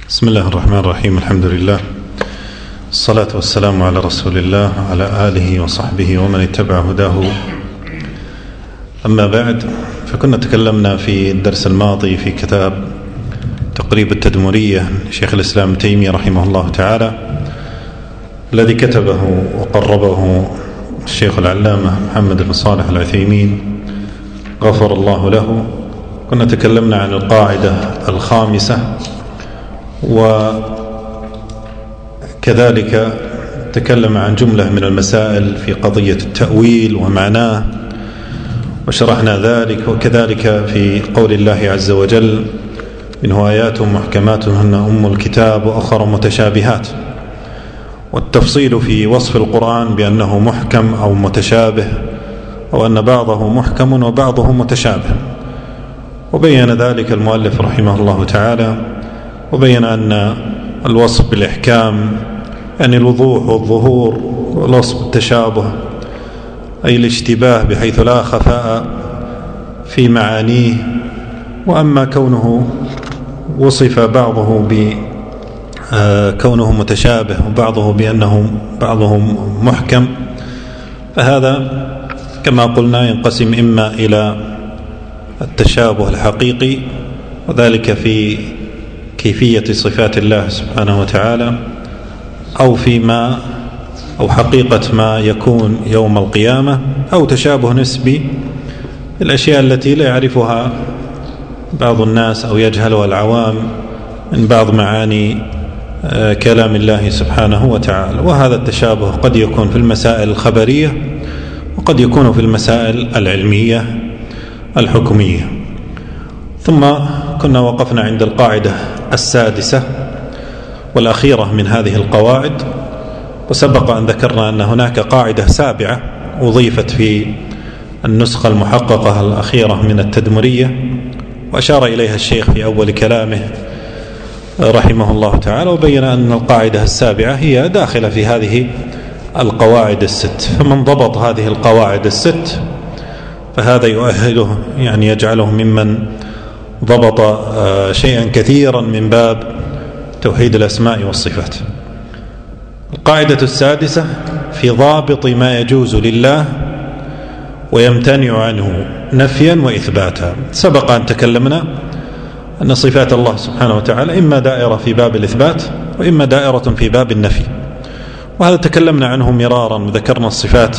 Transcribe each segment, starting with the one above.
بسم الله الرحمن الرحيم. الحمد لله، الصلاة والسلام على رسول الله وعلى آله وصحبه ومن اتبع هداه. أما بعد، فكنا تكلمنا في الدرس الماضي في كتاب تقريب التدمرية شيخ الإسلام ابن تيمية رحمه الله تعالى، الذي كتبه وقربه الشيخ العلامة محمد بن صالح العثيمين غفر الله له. كنا تكلمنا عن القاعدة الخامسة، وكذلك تكلم عن جملة من المسائل في قضية التأويل ومعناه وشرحنا ذلك، وكذلك في قول الله عز وجل: منه آيات محكمات هن أم الكتاب وأخر متشابهات، والتفصيل في وصف القرآن بأنه محكم أو متشابه، أو أن بعضه محكم وبعضه متشابه. وبين ذلك المؤلف رحمه الله تعالى، وبين أن الوصف بالإحكام يعني الوضوح والظهور، والوصف بالتشابه أي الاشتباه بحيث لا خفاء في معانيه. وأما كونه وصف بعضه بكونه متشابه وبعضه بأنه بعضه محكم، فهذا كما قلنا ينقسم إما إلى التشابه الحقيقي، وذلك في كيفية صفات الله سبحانه وتعالى، أو حقيقة ما يكون يوم القيامة، أو تشابه نسبي الأشياء التي لا يعرفها بعض الناس أو يجهلها العوام من بعض معاني كلام الله سبحانه وتعالى. وهذا التشابه قد يكون في المسائل الخبرية، وقد يكون في المسائل العلمية الحكمية. ثم كنا وقفنا عند القاعدة السادسة والأخيرة من هذه القواعد، وسبق أن ذكرنا أن هناك قاعدة سابعة أضيفت في النسخة المحققة الأخيرة من التدمرية، وأشار إليها الشيخ في أول كلامه رحمه الله تعالى، وبين أن القاعدة السابعة هي داخلة في هذه القواعد الست. فمن ضبط هذه القواعد الست فهذا يؤهله، يعني يجعله ممن ضبط شيئا كثيرا من باب توحيد الأسماء والصفات. القاعدة السادسة في ضابط ما يجوز لله ويمتنع عنه نفيا وإثباتا. سبق أن تكلمنا أن صفات الله سبحانه وتعالى إما دائرة في باب الإثبات وإما دائرة في باب النفي، وهذا تكلمنا عنه مرارا، وذكرنا الصفات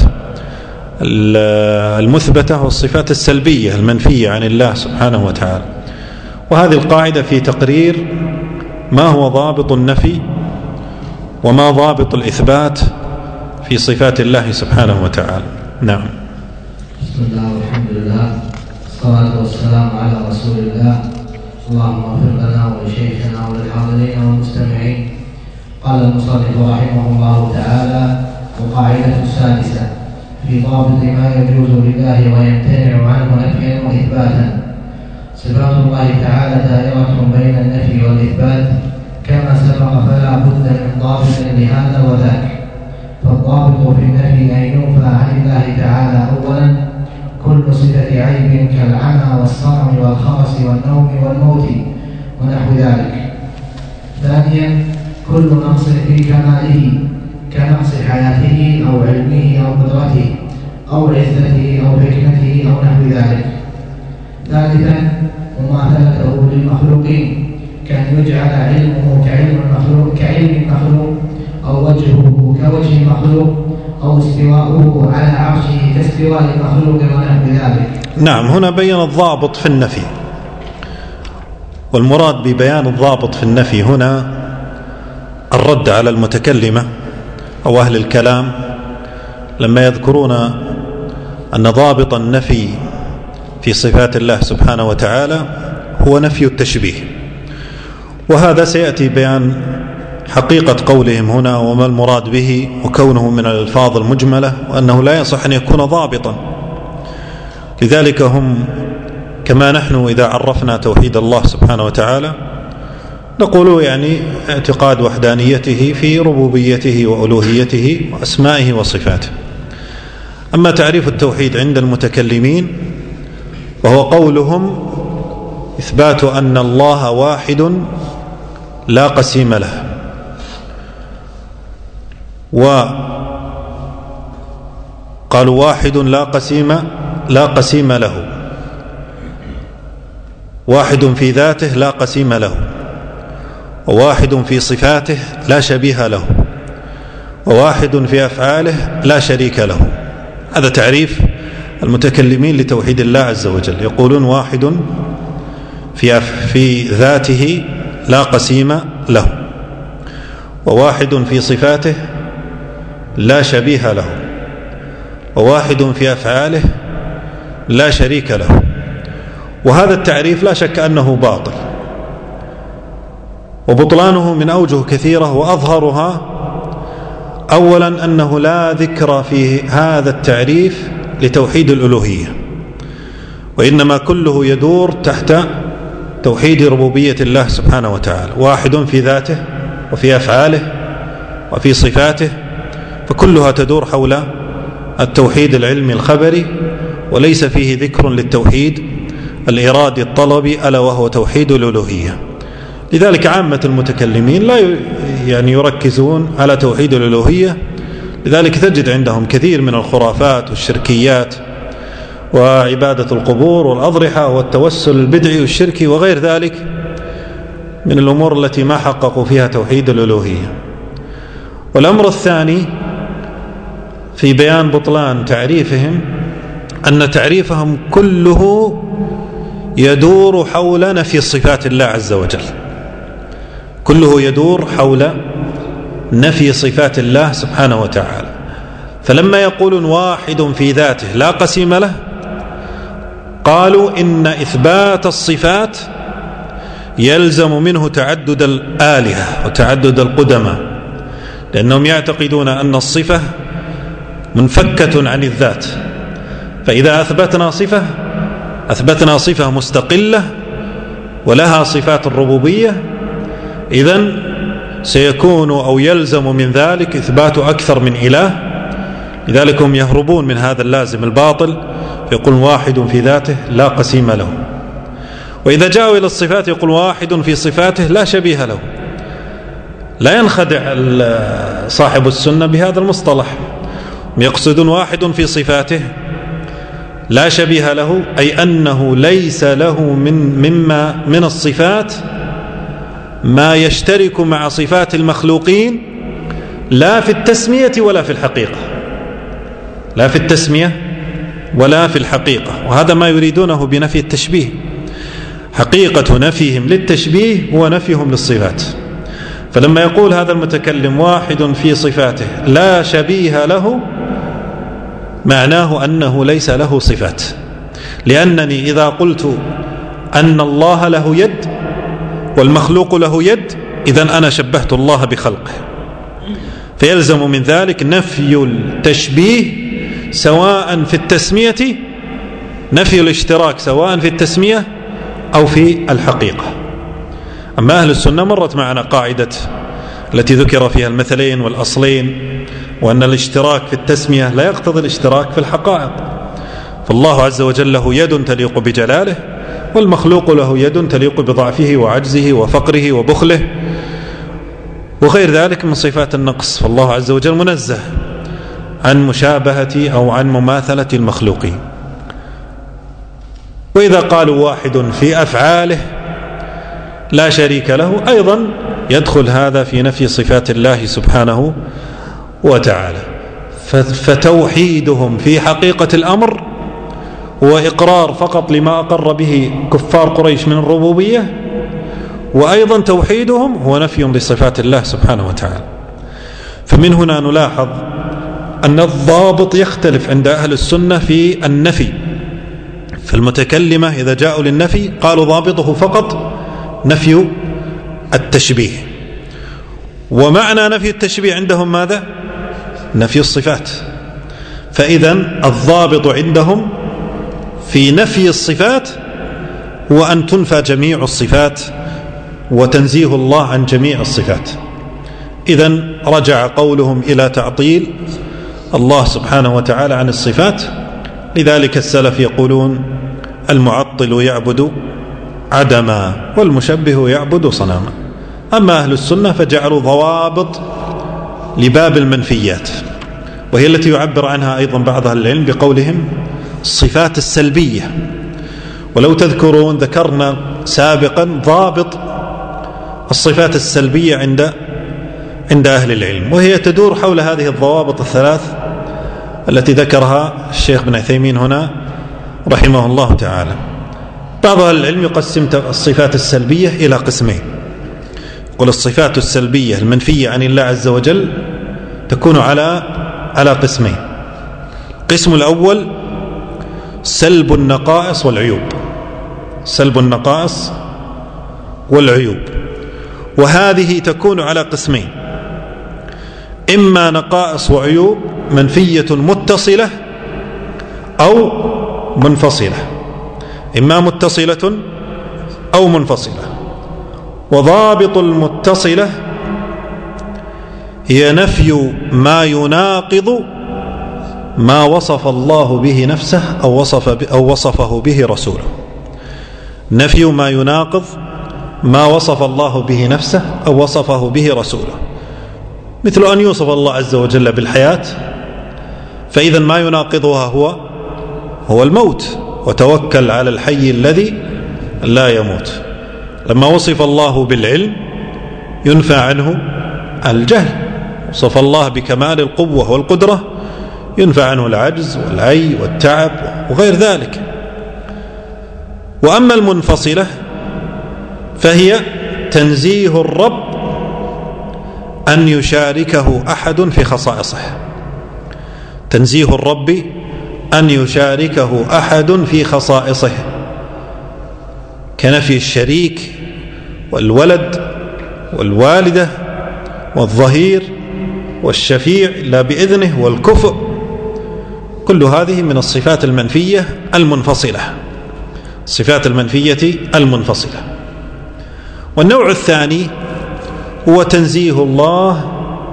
المثبتة والصفات السلبية المنفية عن الله سبحانه وتعالى. وهذه القاعدة في تقرير ما هو ضابط النفي وما ضابط الإثبات في صفات الله سبحانه وتعالى. نعم. بسم الله والحمد لله، الصلاة والسلام على رسول الله. اللهم اغفر لنا ولشيخنا وللحاضرين والمستمعين. قال المصنف رحمه الله تعالى: القاعدة السادسة في ضابط ما يجوز لله ويمتنع عنه نفيا وإثباتا. صفات الله تعالى دائرة بين النفي والإثبات كما سبق، فلا بد من ضابط لهذا وذاك. فالضابط في النفي أن ينفى عن الله تعالى أولا كل صفة عيب كالعمى والصرم والخرس والنوم والموت ونحو ذلك. ثانيا كل نقص في كماله كنقص حياته أو علمه أو قدرته أو عزته أو حكمته أو نحو ذلك. ثالثا مماثلته للمخلوقين، كان يجعل علمه كعلم المخلوق، أو وجهه كوجه المخلوق، أو استواؤه على عرشه كاستواء المخلوق ونحو ذلك. نعم، هنا بين الضابط في النفي، والمراد ببيان الضابط في النفي هنا الرد على المتكلمة أو أهل الكلام لما يذكرون أن ضابط النفي في صفات الله سبحانه وتعالى هو نفي التشبيه. وهذا سيأتي بيان حقيقة قولهم هنا وما المراد به، وكونه من الألفاظ المجملة، وأنه لا يصح أن يكون ضابطا. لذلك هم كما نحن إذا عرفنا توحيد الله سبحانه وتعالى نقول يعني اعتقاد وحدانيته في ربوبيته وألوهيته وأسمائه وصفاته. أما تعريف التوحيد عند المتكلمين وهو قولهم إثبات أن الله واحد لا قسيم له. وقالوا واحد لا قسيم له، واحد في ذاته لا قسيم له، وواحد في صفاته لا شبيه له، وواحد في أفعاله لا شريك له. هذا تعريف المتكلمين لتوحيد الله عز وجل. يقولون واحد في ذاته لا قسيم له، وواحد في صفاته لا شبيه له، وواحد في أفعاله لا شريك له. وهذا التعريف لا شك أنه باطل، وبطلانه من أوجه كثيرة، وأظهرها أولا أنه لا ذكر في هذا التعريف لتوحيد الألوهية، وإنما كله يدور تحت توحيد ربوبية الله سبحانه وتعالى. واحد في ذاته وفي أفعاله وفي صفاته، فكلها تدور حول التوحيد العلمي الخبري، وليس فيه ذكر للتوحيد الإرادي الطلبي، ألا وهو توحيد الألوهية. لذلك عامة المتكلمين لا يركزون على توحيد الألوهية، لذلك تجد عندهم كثير من الخرافات والشركيات وعبادة القبور والأضرحة والتوسل البدعي والشركي وغير ذلك من الأمور التي ما حققوا فيها توحيد الألوهية. والأمر الثاني في بيان بطلان تعريفهم أن تعريفهم كله يدور حول نفي صفات الله عز وجل، كله يدور حول نفي صفات الله سبحانه وتعالى. فلما يقولون واحد في ذاته لا قسيم له، قالوا إن إثبات الصفات يلزم منه تعدد الآلهة وتعدد القدماء، لأنهم يعتقدون أن الصفة منفكة عن الذات، فإذا أثبتنا صفة مستقلة ولها صفات الربوبية، إذن سيكون أو يلزم من ذلك إثبات أكثر من إله. لذلك هم يهربون من هذا اللازم الباطل، يقول واحد في ذاته لا قسيم له. وإذا جاءوا إلى الصفات يقول واحد في صفاته لا شبيه له. لا ينخدع صاحب السنة بهذا المصطلح، يقصدون واحد في صفاته لا شبيه له، أي أنه ليس له من الصفات ما يشترك مع صفات المخلوقين، لا في التسمية ولا في الحقيقة، لا في التسمية ولا في الحقيقة. وهذا ما يريدونه بنفي التشبيه. حقيقة نفيهم للتشبيه هو نفيهم للصفات. فلما يقول هذا المتكلم واحد في صفاته لا شبيه له، معناه أنه ليس له صفات. لأنني إذا قلت أن الله له يد والمخلوق له يد، إذن أنا شبهت الله بخلقه، فيلزم من ذلك نفي التشبيه سواء في التسمية، نفي الاشتراك سواء في التسمية أو في الحقيقة. أما أهل السنة مرت معنا قاعدة التي ذكر فيها المثلين والأصلين، وأن الاشتراك في التسمية لا يقتضي الاشتراك في الحقائق. فالله عز وجل له يد تليق بجلاله، والمخلوق له يد تليق بضعفه وعجزه وفقره وبخله وغير ذلك من صفات النقص. فالله عز وجل منزه عن مشابهة أو عن مماثلة المخلوقين. وإذا قالوا واحد في أفعاله لا شريك له، أيضا يدخل هذا في نفي صفات الله سبحانه وتعالى. فتوحيدهم في حقيقة الأمر هو إقرار فقط لما أقر به كفار قريش من الربوبية، وأيضا توحيدهم هو نفي لصفات الله سبحانه وتعالى. فمن هنا نلاحظ أن الضابط يختلف عند أهل السنة في النفي. فالمتكلمة إذا جاءوا للنفي قالوا ضابطه فقط نفي التشبيه، ومعنى نفي التشبيه عندهم ماذا؟ نفي الصفات. فإذن الضابط عندهم في نفي الصفات هو أن تنفى جميع الصفات وتنزيه الله عن جميع الصفات. إذن رجع قولهم إلى تعطيل الله سبحانه وتعالى عن الصفات. لذلك السلف يقولون المعطل يعبد عدما والمشبه يعبد صنما. أما أهل السنة فجعلوا ضوابط لباب المنفيات، وهي التي يعبر عنها أيضا بعض أهل العلم بقولهم الصفات السلبية. ولو تذكرون ذكرنا سابقا ضابط الصفات السلبية عند أهل العلم، وهي تدور حول هذه الضوابط الثلاث التي ذكرها الشيخ بن عثيمين هنا رحمه الله تعالى. بعض أهل العلم يقسم الصفات السلبية إلى قسمين، يقول الصفات السلبية المنفية عن الله عز وجل تكون على قسمين. القسم الأول سلب النقائص والعيوب، سلب النقائص والعيوب، وهذه تكون على قسمين: إما نقائص وعيوب منفية متصلة أو منفصلة، إما متصلة أو منفصلة. وضابط المتصلة هي نفي ما يناقض ما وصف الله به نفسه أو وصفه به رسوله، نفي ما يناقض ما وصف الله به نفسه أو وصفه به رسوله، مثل أن يوصف الله عز وجل بالحياة، فإذا ما يناقضها هو الموت، وتوكل على الحي الذي لا يموت. لما وصف الله بالعلم ينفى عنه الجهل، وصف الله بكمال القوة والقدرة ينفى عنه العجز والعي والتعب وغير ذلك. وأما المنفصلة فهي تنزيه الرب أن يشاركه أحد في خصائصه، تنزيه الرب أن يشاركه أحد في خصائصه، كنفي الشريك والولد والوالدة والظهير والشفيع لا بإذنه والكفء، كل هذه من الصفات المنفية المنفصلة، الصفات المنفية المنفصلة. والنوع الثاني هو تنزيه الله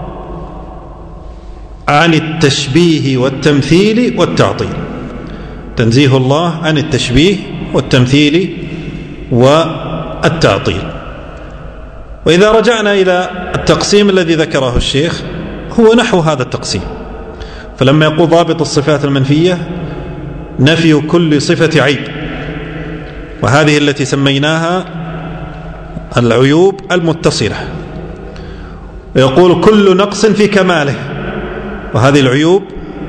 عن التشبيه والتمثيل والتعطيل، تنزيه الله عن التشبيه والتمثيل والتعطيل. وإذا رجعنا إلى التقسيم الذي ذكره الشيخ هو نحو هذا التقسيم، فلما يقول ضابط الصفات المنفية نفي كل صفة عيب، وهذه التي سميناها العيوب المتصلة، ويقول كل نقص في كماله، وهذه العيوب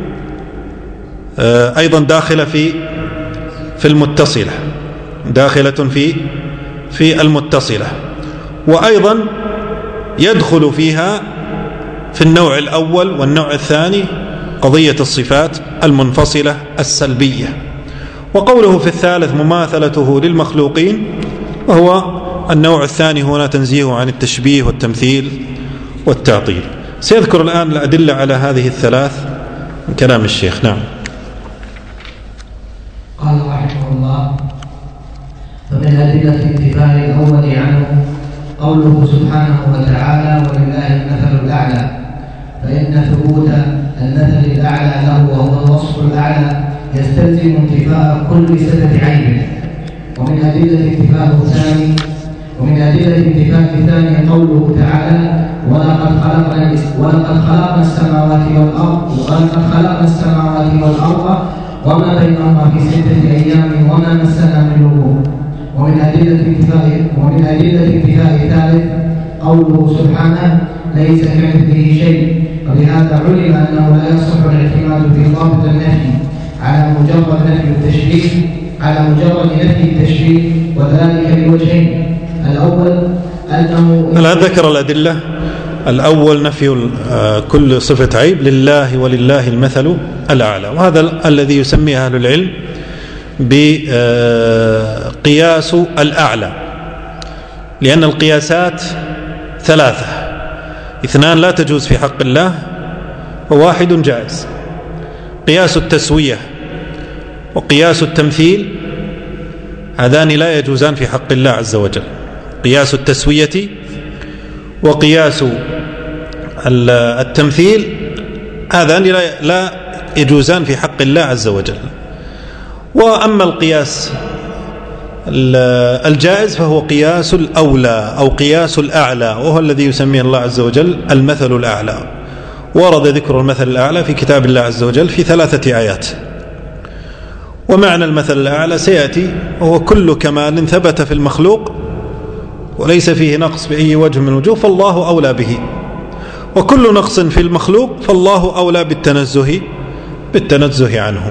أيضا داخلة في المتصلة، داخلة في المتصلة، وأيضا يدخل فيها في النوع الأول والنوع الثاني قضية الصفات المنفصلة السلبية. وقوله في الثالث مماثلته للمخلوقين، وهو النوع الثاني هنا تنزيه عن التشبيه والتمثيل والتعطيل. سيذكر الآن الأدلة على هذه الثلاث من كلام الشيخ. نعم. قال رحمه الله: فمن أدلة الانتفاع الأول عنه قوله سبحانه وتعالى: ولله المثل الأعلى، فإن ثبوت المثل الأعلى له وهو الوصف الأعلى يستلزم انتفاء كل صفة عيب. ومن أدلة الانتفاء الثاني قوله تعالى: ولقد خلقنا السماوات والأرض وما بينهما في 6 أيام وما مسنا من لغوب. ومن أدلة الانتفاء الثالث قوله سبحانه: ليس كمثله شيء. ولهذا علم أنه لا يصح الاعتماد في ضابط النفي على مجرد نفي التشبيه، وذلك لوجهين: الأول أنه الآن ذكر الأدلة. الأول نفي كل صفة عيب لله ولله المثل الأعلى، وهذا الذي يسميه أهل العلم بقياس الأعلى، لأن القياسات 3، 2 لا تجوز في حق الله و1 جائز. قياس التسوية وقياس التمثيل هذان لا يجوزان في حق الله عز وجل، قياس التسوية وقياس التمثيل هذان لا يجوزان في حق الله عز وجل. وأما القياس الجائز فهو قياس الأولى أو قياس الأعلى، وهو الذي يسميه الله عز وجل المثل الأعلى. ورد ذكر المثل الأعلى في كتاب الله عز وجل في 3 آيات. ومعنى المثل الأعلى سيأتي، وهو كل كمال ثبت في المخلوق وليس فيه نقص بأي وجه من الوجوه فالله أولى به، وكل نقص في المخلوق فالله أولى بالتنزه عنه.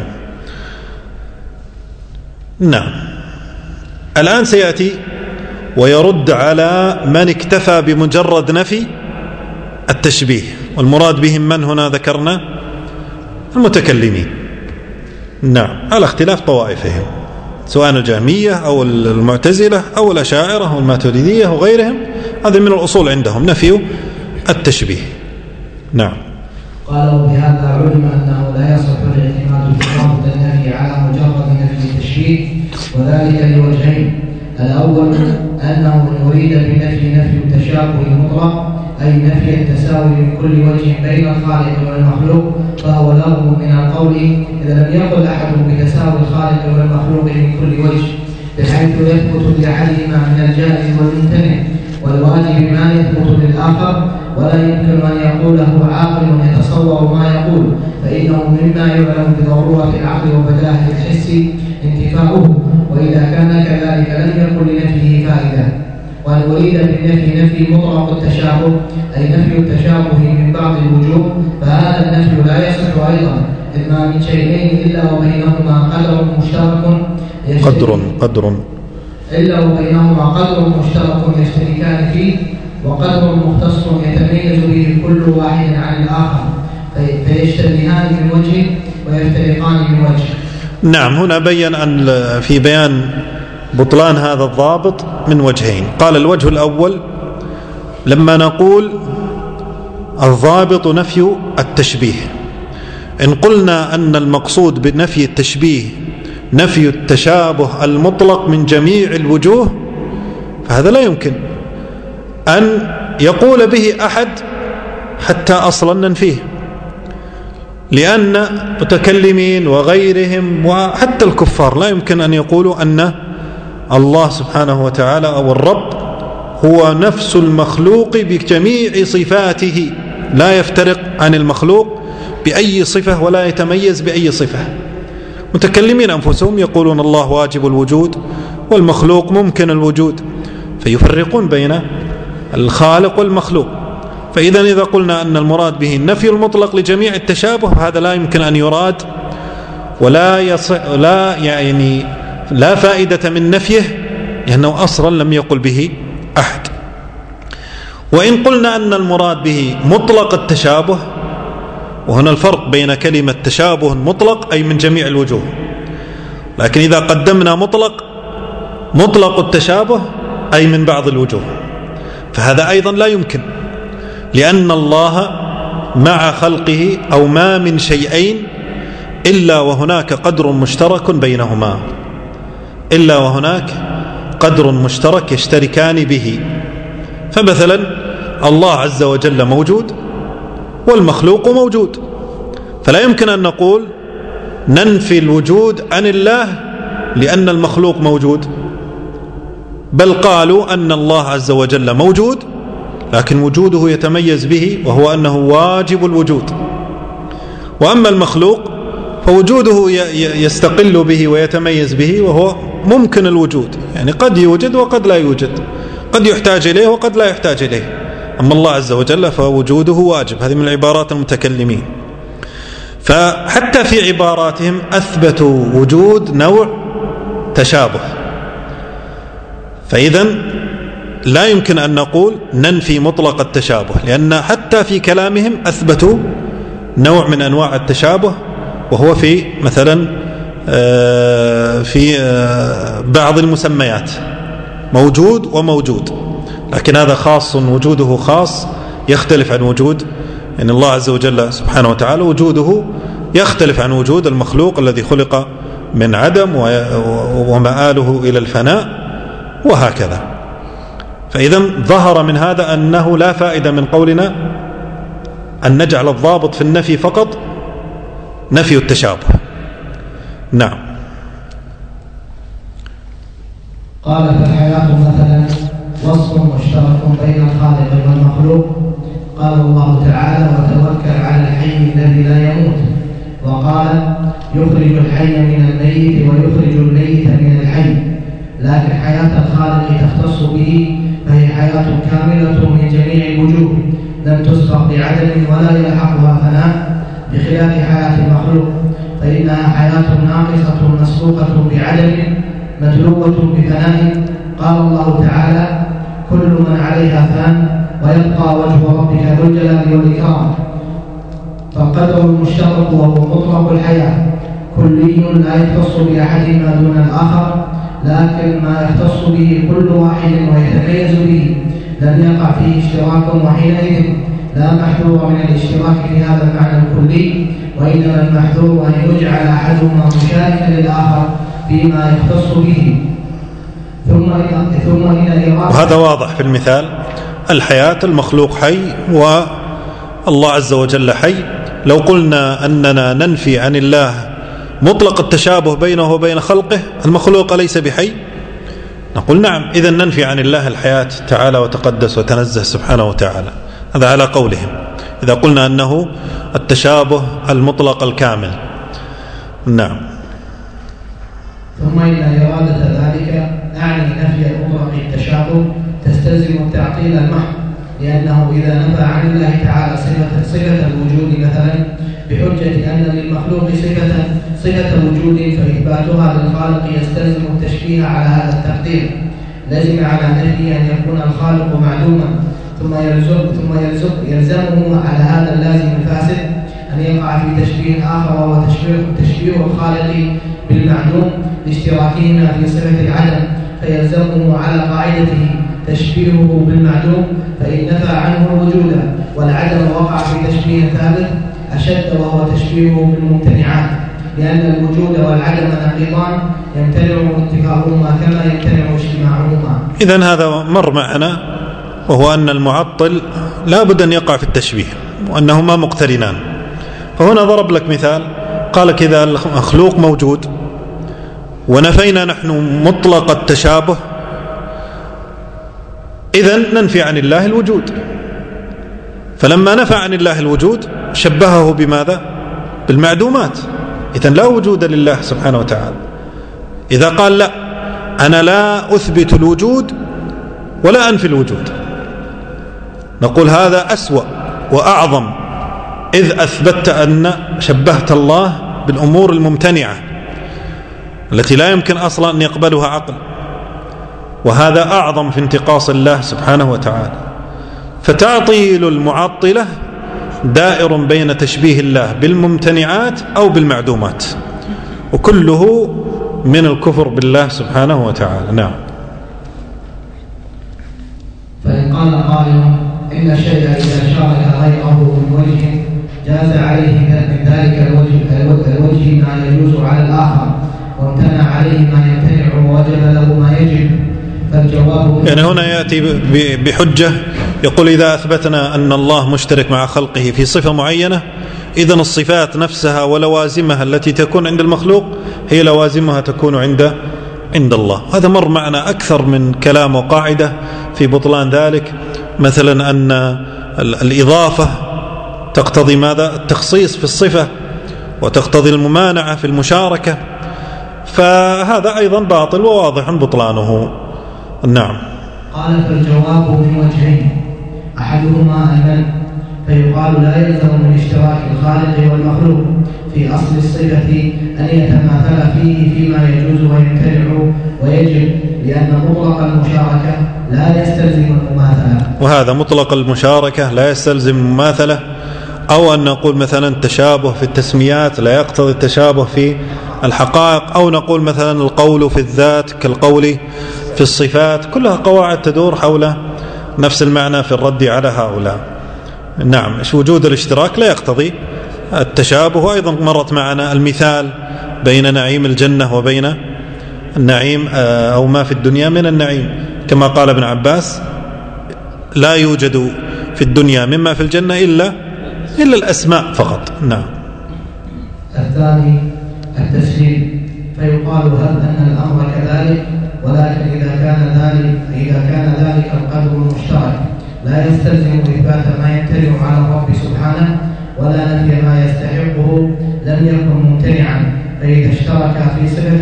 نعم. الآن سيأتي ويرد على من اكتفى بمجرد نفي التشبيه، والمراد بهم من هنا ذكرنا؟ المتكلمين. نعم، على اختلاف طوائفهم، سواء الجهمية أو المعتزلة أو الأشاعرة أو الماتريدية وغيرهم، هذا من الأصول عندهم نفي التشبيه. نعم. قالوا بهذا علم أنه لا يصح الاعتماد في رفض النفي على مجرد نفي التشبيه، وذلك لوجهين: الأول أنه يريد بنفي التشابه المطلق، أي نفي التساوي من كل وجه بين الخالق والمخلوق، فهو لغو من القول إذا لم يقل أحد بتساوي الخالق والمخلوق من كل وجه، بحيث يثبت لأحدهما من الجائز والممتنع والواجب ما يثبت للآخر، ولا يمكن أن يقوله عاقل يتصور ما يقول، فإنه مما يعلم بضرورة العقل وبداهة الحس انتفاؤه، وإذا كان كذلك لم يكن لنفيه فائدة. وأن أريد بالنفي نفي مطلق التشابه، أي نفي التشابه من بعض الوجوه، فهذا النفي لا يصح أيضا، إذ ما من شيئين إلا وبينهما قدر مشترك يشتركان فيه، وقدر مختص يتميز به كل واحد عن الآخر، فيشتبهان من وجه ويفترقان من وجه. نعم. هنا بيّن أن في بيان بطلان هذا الضابط من وجهين. قال: الوجه الأول، لما نقول الضابط نفي التشبيه، إن قلنا أن المقصود بنفي التشبيه نفي التشابه المطلق من جميع الوجوه، فهذا لا يمكن أن يقول به أحد حتى أصلا ننفيه، لأن متكلمين وغيرهم وحتى الكفار لا يمكن أن يقولوا أن الله سبحانه وتعالى أو الرب هو نفس المخلوق بجميع صفاته، لا يفترق عن المخلوق بأي صفة ولا يتميز بأي صفة. متكلمين أنفسهم يقولون الله واجب الوجود والمخلوق ممكن الوجود، فيفرقون بين الخالق والمخلوق. فإذا إذا قلنا أن المراد به النفي المطلق لجميع التشابه، هذا لا يمكن أن يراد، ولا لا فائدة من نفيه، لأنه أصلا لم يقل به أحد. وإن قلنا أن المراد به مطلق التشابه، وهنا الفرق بين كلمة تشابه مطلق أي من جميع الوجوه، لكن إذا قدمنا مطلق التشابه أي من بعض الوجوه، فهذا أيضا لا يمكن، لأن الله مع خلقه أو ما من شيئين إلا وهناك قدر مشترك بينهما، إلا وهناك قدر مشترك يشتركان به. فمثلا الله عز وجل موجود والمخلوق موجود، فلا يمكن أن نقول ننفي الوجود عن الله لأن المخلوق موجود، بل قالوا أن الله عز وجل موجود لكن وجوده يتميز به، وهو أنه واجب الوجود. وأما المخلوق فوجوده يستقل به ويتميز به، وهو ممكن الوجود، يعني قد يوجد وقد لا يوجد، قد يحتاج إليه وقد لا يحتاج إليه. أما الله عز وجل فوجوده واجب. هذه من عبارات المتكلمين. فحتى في عباراتهم أثبتوا وجود نوع تشابه، فإذا لا يمكن أن نقول ننفي مطلق التشابه، لأن حتى في كلامهم أثبتوا نوع من أنواع التشابه، وهو في مثلا في بعض المسميات موجود وموجود، لكن هذا خاص، وجوده خاص يختلف عن وجود يعني الله عز وجل سبحانه وتعالى، وجوده يختلف عن وجود المخلوق الذي خلق من عدم ومآله إلى الفناء وهكذا. فإذا ظهر من هذا أنه لا فائدة من قولنا أن نجعل الضابط في النفي فقط نفي التشابه. نعم. قال فالحياة مثلا وصف مشترك بين الخالق والمخلوق. قال الله تعالى وتوكل على الحي الذي لا يموت. وقال يخرج الحي من الميت ويخرج الميت من الحي. لكن حياة الخالق تختص به، فهي حياة كاملة من جميع الوجوه لم تسبق بعدم ولا يلحقها فناء، بخلاف حياة المخلوق فإنها حياة ناقصة مسبوقة بعدم متلوة بفناء. قال الله تعالى كل من عليها فان ويبقى وجه ربك ذو الجلال والإكرام. فالقدر المشترك وهو مطلق الحياة كلي لا يختص بأحد ما دون الآخر، لكن ما يختص به كل واحد ويتميز به لم يقع فيه اشتراك، وحينئذ لا محذور من الاشتراك في هذا المعنى الكلي، وإنما المحذور أن يجعل أحدهما مشاركا للآخر فيما يختص به. وهذا واضح في المثال. الحياة المخلوق حي والله عز وجل حي. لو قلنا أننا ننفي عن الله مطلق التشابه بينه وبين خلقه، المخلوق ليس بحي، نقول نعم، إذن ننفي عن الله الحياة تعالى وتقدس وتنزه سبحانه وتعالى. هذا على قولهم إذا قلنا أنه التشابه المطلق الكامل. نعم. ثم إن إرادة ذلك أعني نفي مطلق التشابه تستلزم التعطيل المحض، لأنه إذا نفى عن الله تعالى صفة الوجود مثلا بحجة أن للمخلوق صفة وجود فإثباتها للخالق يستلزم التشبيه على هذا التقدير، لزم على نفي أن يكون الخالق معدوما، ثم يلزمه على هذا اللازم الفاسد أن يقع في تشبيه آخر وهو تشبيه الخالق بالمعدوم لاشتراكهما في صفة العدم، فيلزمه على قاعدته تشبيهه بالمعدوم، فإن نفى عنه الوجود والعدم وقع في تشبيه ثالث أشد وهو تشبيهه بالممتنعات، لأن الوجود والعدم نقيضان يمتنع اتفاقهما كما يمتنع اجتماعهما. إذن هذا مر معنا، وهو أن المعطل لا بد أن يقع في التشبيه وأنهما مقترنان. فهنا ضرب لك مثال، قال كذا المخلوق موجود ونفينا نحن مطلق التشابه، إذن ننفي عن الله الوجود. فلما نفى عن الله الوجود شبهه بماذا؟ بالمعدومات، إذن لا وجود لله سبحانه وتعالى. إذا قال لا، أنا لا أثبت الوجود ولا أنفي الوجود، نقول هذا أسوأ وأعظم، إذ أثبتت أن شبهت الله بالأمور الممتنعة التي لا يمكن أصلا أن يقبلها عقل، وهذا أعظم في انتقاص الله سبحانه وتعالى. فتعطيل المعطلة دائر بين تشبيه الله بالممتنعات أو بالمعدومات، وكله من الكفر بالله سبحانه وتعالى. نعم. فإن قال قائل إن الشيء إذا شارك غيره من وجه جاز عليه من ذلك الوجه ما يجوز على الآخر، وامتنع عليه ما يمتنع ووجب له ما يجب، فالجواب يعني هنا يأتي بحجة يقول إذا أثبتنا أن الله مشترك مع خلقه في صفة معينة، إذن الصفات نفسها ولوازمها التي تكون عند المخلوق هي لوازمها تكون عند الله. هذا مر معنا أكثر من كلام وقاعدة في بطلان ذلك، مثلا أن الإضافة تقتضي ماذا؟ التخصيص في الصفة، وتقتضي الممانعة في المشاركة، فهذا أيضا باطل وواضح بطلانه. نعم. قال فالجواب من وجهين، أحدهما أن فيقال لا يلزم من اشتراك الخالق والمخلوق في أصل الصفة أن يتماثل فيه فيما يجوز ويمتنع ويجب، لأن مطلق المشاركة لا يستلزم المماثلة. وهذا مطلق المشاركة لا يستلزم المماثلة، أو أن نقول مثلا التشابه في التسميات لا يقتضي التشابه في الحقائق، أو نقول مثلا القول في الذات كالقول في الصفات، كلها قواعد تدور حول نفس المعنى في الرد على هؤلاء. نعم. وجود الاشتراك لا يقتضي التشابه. وأيضا مرت معنا المثال بين نعيم الجنة وبين النعيم أو ما في الدنيا من النعيم، كما قال ابن عباس لا يوجد في الدنيا مما في الجنة إلا الأسماء فقط. نعم. الثاني التسليم، فيقال هل أن الأمر كذلك، ولكن إذا كان ذلك القدر المشترك لا يستلزم إثبات ما يمتنع على الرب سبحانه ولا نفي ما يستحقه لم يكن ممتنعا، فإذا اشترك في صفة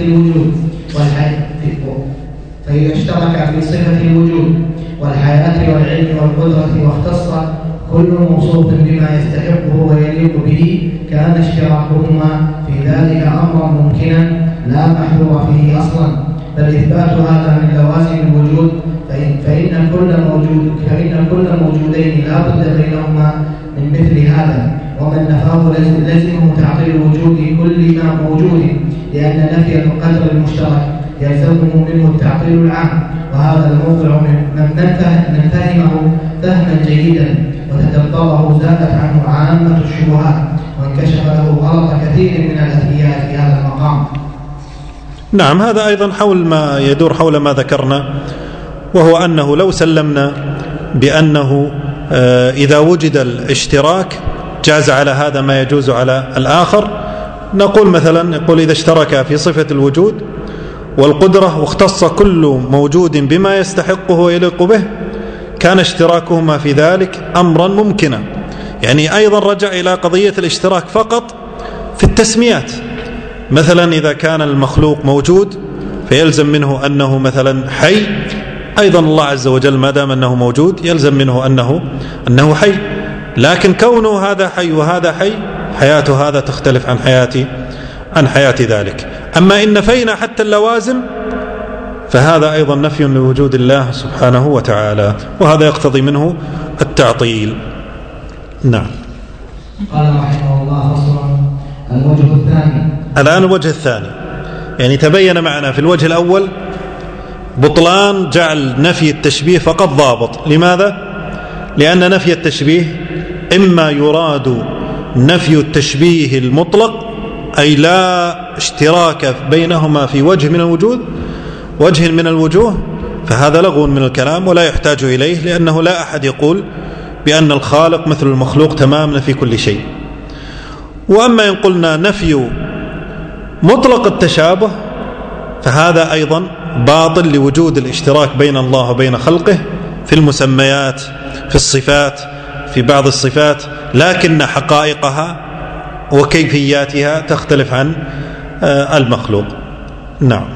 الوجود والحياة والعلم والقدرة واختص كل موصوف بما يستحقه ويليق به كان اشتراكهما في ذلك أمرا ممكنا لا محذور فيه أصلا، بل إثبات هذا من لوازم الوجود، فإن كل موجودين لا بد بينهما من مثل هذا، ومن نفاه لزمه تعطيل الوجود كل ما موجود، لأن نفي القدر المشترك يلزمه منه التعطيل العام، وهذا الموضع من فهمه فهما جيدا وتدبره زالت عنه عامة الشبهات وانكشف له غلط كثير من الأثرياء في هذا المقام. نعم، هذا أيضا يدور حول ما ذكرنا، وهو أنه لو سلمنا بأنه إذا وجد الاشتراك جاز على هذا ما يجوز على الآخر، نقول مثلا إذا اشترك في صفة الوجود والقدرة واختص كل موجود بما يستحقه ويليق به كان اشتراكهما في ذلك أمرا ممكنا. يعني أيضا رجع إلى قضية الاشتراك فقط في التسميات. مثلا إذا كان المخلوق موجود فيلزم منه أنه مثلا حي، أيضا الله عز وجل ما دام أنه موجود يلزم منه أنه حي، لكن كونه هذا حي وهذا حي حياة هذا تختلف عن حياة ذلك. أما إن نفينا حتى اللوازم فهذا أيضا نفي لوجود الله سبحانه وتعالى، وهذا يقتضي منه التعطيل. نعم. قال رحمه الله فصل الوجه الثاني. الآن الوجه الثاني، يعني تبين معنا في الوجه الأول بطلان جعل نفي التشبيه فقط ضابط. لماذا؟ لأن نفي التشبيه إما يراد نفي التشبيه المطلق أي لا اشتراك بينهما في وجه من الوجوه، فهذا لغو من الكلام ولا يحتاج إليه، لأنه لا أحد يقول بأن الخالق مثل المخلوق تماما في كل شيء. وأما إن قلنا نفي مطلق التشابه فهذا أيضا باطل لوجود الاشتراك بين الله وبين خلقه في المسميات، في الصفات، في بعض الصفات، لكن حقائقها وكيفياتها تختلف عن المخلوق. نعم.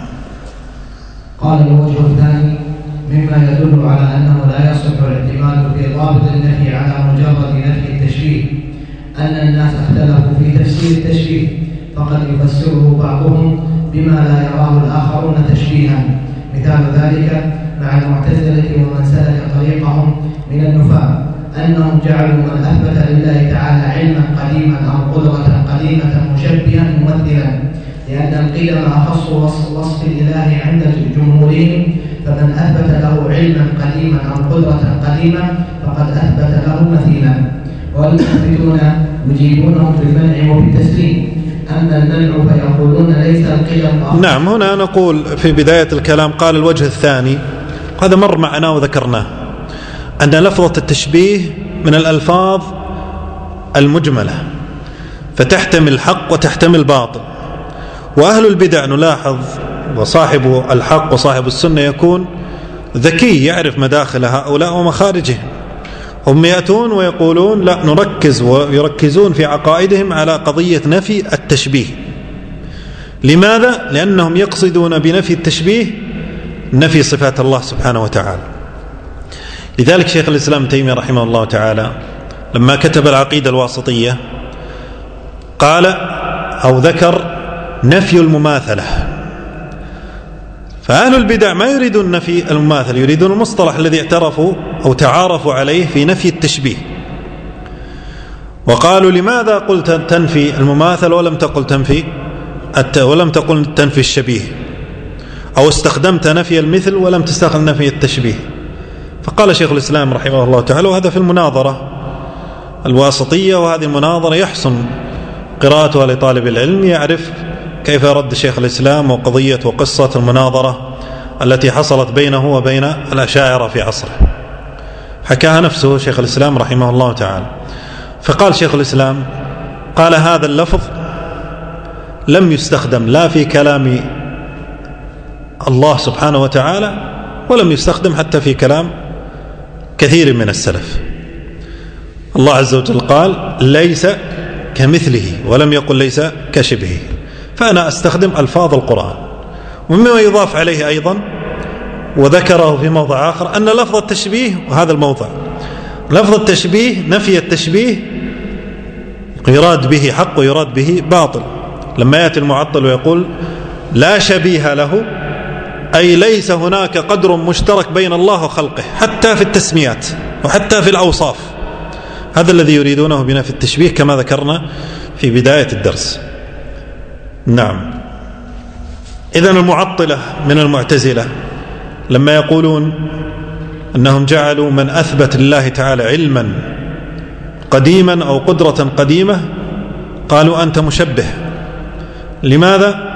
قال الوجه الثاني مما يدل على أنه لا يصح الاعتماد في ضابط النفي على مجرد نفي التشبيه أن الناس اختلفوا في تفسير التشبيه، فقد يفسره بعضهم بما لا يراه الآخرون تشبيها. مثال ذلك مع المعتزلة ومن سلك طريقهم من النفاة أنهم جعلوا من أثبت لله تعالى علما قديما أو قدرة قديمة مشبها ممثلا، لأن القدم أخص وصف الإله عند جمهورهم، فمن أثبت له علما قديما أو قدرة قديمة فقد أثبت له مثيلا. والمثبتون يجيبونهم بالمنع وبالتسليم، أما المنع فيقولون ليس القدم. نعم، هنا نقول في بداية الكلام قال الوجه الثاني، هذا مر معنا وذكرناه، أن لفظة التشبيه من الألفاظ المجملة فتحتمل الحق وتحتمل باطل، وأهل البدع نلاحظ وصاحب الحق وصاحب السنة يكون ذكي يعرف مداخل هؤلاء ومخارجهم. هم يأتون ويقولون لا نركز، ويركزون في عقائدهم على قضية نفي التشبيه. لماذا؟ لأنهم يقصدون بنفي التشبيه نفي صفات الله سبحانه وتعالى. لذلك شيخ الإسلام تيمية رحمه الله تعالى لما كتب العقيدة الواسطية قال أو ذكر نفي المماثلة، فأهل البدع ما يريدون نفي المماثلة، يريدون المصطلح الذي اعترفوا أو تعارفوا عليه في نفي التشبيه. وقالوا لماذا قلت تنفي المماثل ولم تقل تنفي الشبيه، أو استخدمت نفي المثل ولم تستخدم نفي التشبيه؟ فقال شيخ الإسلام رحمه الله تعالى، وهذا في المناظرة الواسطية، وهذه المناظرة يحسن قراءتها لطالب العلم يعرف كيف رد شيخ الإسلام وقضية وقصة المناظرة التي حصلت بينه وبين الأشاعرة في عصره، حكاها نفسه شيخ الإسلام رحمه الله تعالى. فقال شيخ الإسلام قال هذا اللفظ لم يستخدم لا في كلام الله سبحانه وتعالى، ولم يستخدم حتى في كلام كثير من السلف. الله عز وجل قال ليس كمثله، ولم يقل ليس كشبهه. فأنا أستخدم ألفاظ القرآن. ومما يضاف عليه أيضا وذكره في موضع آخر أن لفظ التشبيه، وهذا الموضع لفظ التشبيه نفي التشبيه يراد به حق ويراد به باطل. لما يأتي المعطل ويقول لا شبيه له، أي ليس هناك قدر مشترك بين الله وخلقه حتى في التسميات وحتى في الأوصاف. هذا الذي يريدونه بنفي التشبيه كما ذكرنا في بداية الدرس. نعم. إذن المعطلة من المعتزلة لما يقولون أنهم جعلوا من أثبت لله تعالى علما قديما أو قدرة قديمة، قالوا أنت مشبه. لماذا؟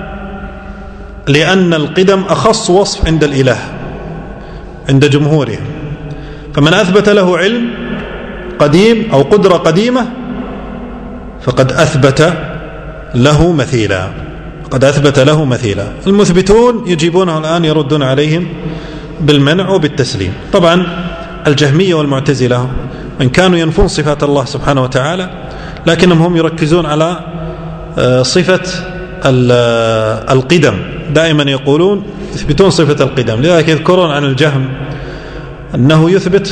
لأن القدم أخص وصف عند الإله عند جمهورهم. فمن أثبت له علم قديم أو قدرة قديمة فقد أثبت له مثيلا، قد أثبت له مثيلا. المثبتون يجيبونه الآن يردون عليهم بالمنع وبالتسليم. طبعا الجهمية والمعتزلة إن كانوا ينفون صفات الله سبحانه وتعالى، لكنهم هم يركزون على صفة القدم، دائما يقولون يثبتون صفة القدم. لذلك يذكرون عن الجهم أنه يثبت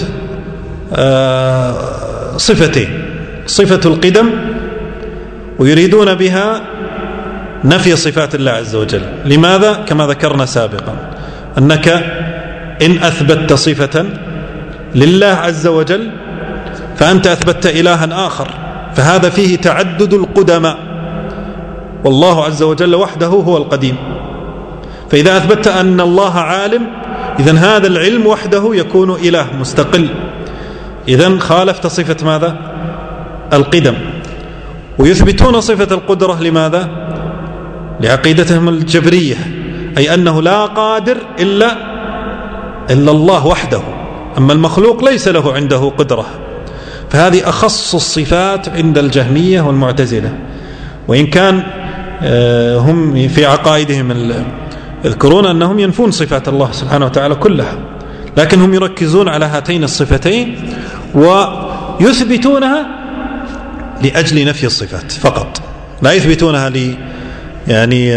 صفتين: صفة القدم، ويريدون بها نفي صفات الله عز وجل. لماذا؟ كما ذكرنا سابقا، أنك إن أثبتت صفة لله عز وجل فأنت أثبتت إلها آخر، فهذا فيه تعدد القدماء، والله عز وجل وحده هو القديم. فإذا أثبتت أن الله عالم، إذن هذا العلم وحده يكون إله مستقل، إذن خالفت صفة ماذا؟ القدم. ويثبتون صفة القدرة لماذا؟ لعقيدتهم الجبرية، أي أنه لا قادر إلا الله وحده، أما المخلوق ليس له عنده قدرة. فهذه أخص الصفات عند الجهمية والمعتزلة، وإن كان هم في عقائدهم يذكرون أنهم ينفون صفات الله سبحانه وتعالى كلها، لكن هم يركزون على هاتين الصفتين ويثبتونها لأجل نفي الصفات فقط، لا يثبتونها يعني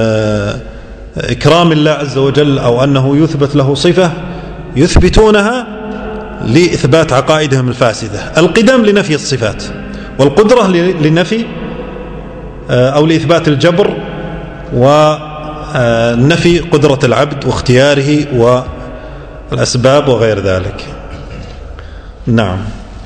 إكرام الله عز وجل أو أنه يثبت له صفة، يثبتونها لإثبات عقائدهم الفاسدة. القدم لنفي الصفات، والقدرة لنفي أو لإثبات الجبر ونفي قدرة العبد واختياره والأسباب وغير ذلك. نعم.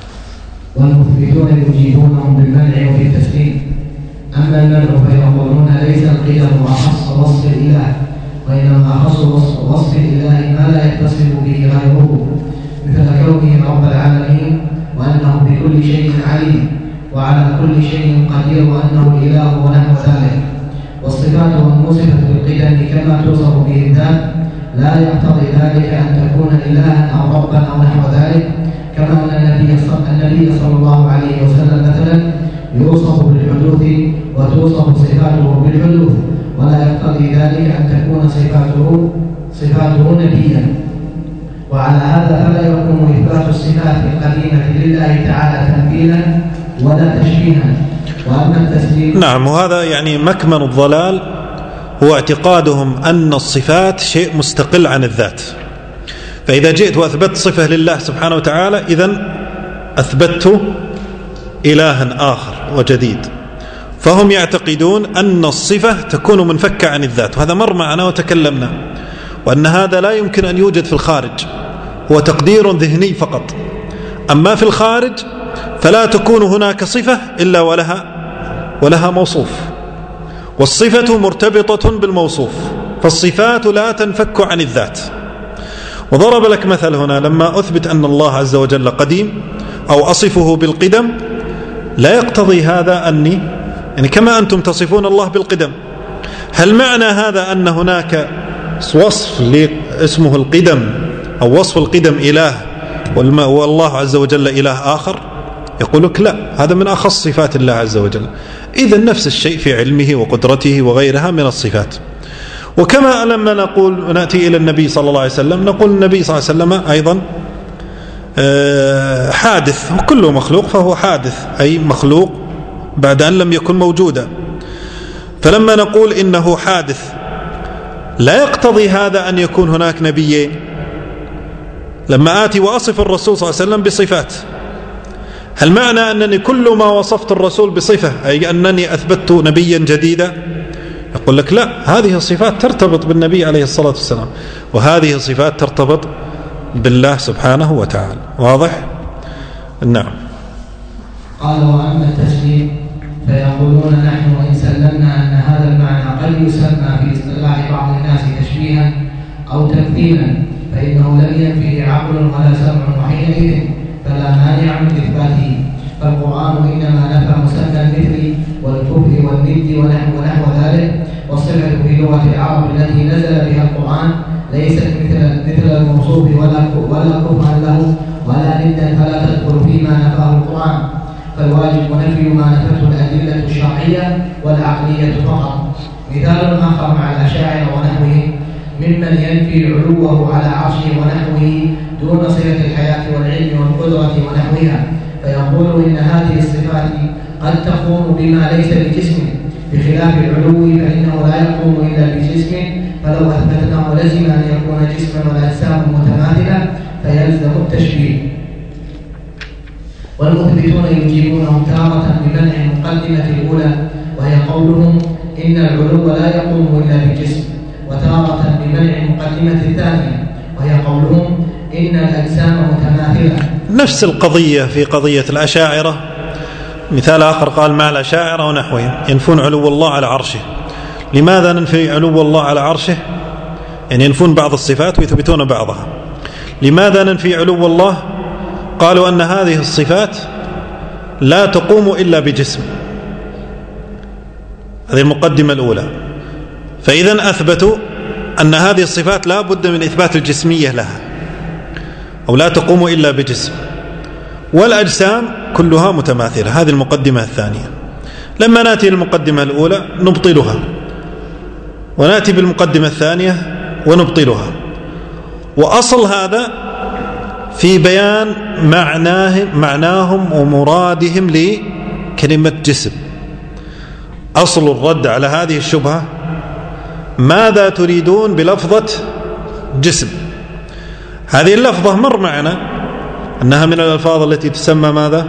والمثبتون يجيبونهم بالمنع وفي التسليم. أما المنع فيقولون ليس القدم أخص وصف الإله، وإنما أخص وصف الإله ما لا يتصف به غيره، مثل كونه رب العالمين وأنه بكل شيء عليم وعلى كل شيء قدير وأنه الإله ونحو ذلك. والصفات والموصفة بالقدم كما توصف به الذات لا يقتضي ذلك أن تكون إلها أو ربا أو نحو ذلك، كما أن النبي صلى الله عليه وسلم مثلا يوصف بالحدوث وتوصف صفاته بالحدوث، ولا يقتضي ذلك أن تكون صفاته نبيا. وعلى هذا فلا يكون إثبات الصفات القديمة لله تعالى تنبيلا ولا تشبيها. وأما التسليم، نعم، وهذا يعني مكمن الضلال هو اعتقادهم أن الصفات شيء مستقل عن الذات. فإذا جئت وأثبت صفة لله سبحانه وتعالى إذن أثبت إلها آخر وجديد. فهم يعتقدون أن الصفة تكون منفكة عن الذات، وهذا مر معنا وتكلمنا، وأن هذا لا يمكن أن يوجد في الخارج، هو تقدير ذهني فقط. أما في الخارج فلا تكون هناك صفة إلا ولها موصوف، والصفة مرتبطة بالموصوف، فالصفات لا تنفك عن الذات. وضرب لك مثل هنا لما أثبت أن الله عز وجل قديم أو أصفه بالقدم، لا يقتضي هذا أني يعني كما أنتم تصفون الله بالقدم، هل معنى هذا أن هناك وصف اسمه القدم أو وصف القدم إله والله عز وجل إله آخر؟ يقول لك لا، هذا من أخص صفات الله عز وجل. إذن نفس الشيء في علمه وقدرته وغيرها من الصفات. وكما لما نقول نأتي إلى النبي صلى الله عليه وسلم نقول النبي صلى الله عليه وسلم أيضا حادث، وكل مخلوق فهو حادث، أي مخلوق بعد أن لم يكن موجودا. فلما نقول إنه حادث لا يقتضي هذا أن يكون هناك نبيين. لما آتي وأصف الرسول صلى الله عليه وسلم بصفات، هل معنى أنني كل ما وصفت الرسول بصفة أي أنني أثبتت نبيا جديدا؟ يقول لك لا، هذه الصفات ترتبط بالنبي عليه الصلاة والسلام، وهذه الصفات ترتبط بالله سبحانه وتعالى. واضح؟ نعم. قال وأما التسليم فيقولون نحن وإن سلمنا أن هذا المعنى قد يسمى في اصطلاح بعض الناس تشبيها أو تمثيلا فإنه لم ينفه عقل ولا سمع، وحينئذ فلا مانع من إثباته. فالقرآن إنما نفى مسمى المثل والكفء والند ونحو ذلك، والصفة في لغة العرب التي نزل بها القرآن ليست مثل الموصوف ولا كفءا له ولا ندا، فلا تدخل فيما نفاه القرآن. فالواجب نفي ما نفته الأدلة الشرعية والعقلية فقط. مثال آخر مع الأشاعرة ونحوهم ممن ينفي علوه على عرشه ونحوه دون صفة الحياة والعلم والقدرة ونحوها، فيقول إن هذه الصفات قد تقوم بما ليس بجسم، بخلاف العلو فإنه لا يقوم إلا بجسم، فلو أثبتناه لزم أن يكون جسما والأجسام متماثلة فيلزم التشبيه. والمثبتون يجيبونهم تارة بمنع المقدمة الأولى وهي قولهم إن العلو لا يقوم إلا بجسم، وتارة بمنع المقدمة الثانية وهي قولهم إن الأجسام متماثلة. نفس القضية في قضية الأشاعرة. مثال آخر قال مع الأشاعرة ونحوهم ينفون علو الله على عرشه. لماذا ننفي علو الله على عرشه؟ يعني ينفون بعض الصفات ويثبتون بعضها. لماذا ننفي علو الله؟ قالوا أن هذه الصفات لا تقوم إلا بجسم. هذه المقدمة الأولى. فإذا أثبتوا أن هذه الصفات لا بد من إثبات الجسمية لها، أو لا تقوم إلا بجسم، والأجسام كلها متماثلة. هذه المقدمة الثانية. لما نأتي للمقدمة الأولى نبطلها، ونأتي بالمقدمة الثانية ونبطلها. وأصل هذا في بيان معناهم ومرادهم لكلمة جسم. أصل الرد على هذه الشبهة ماذا تريدون بلفظة جسم؟ هذه اللفظة مر معنا أنها من الألفاظ التي تسمى ماذا؟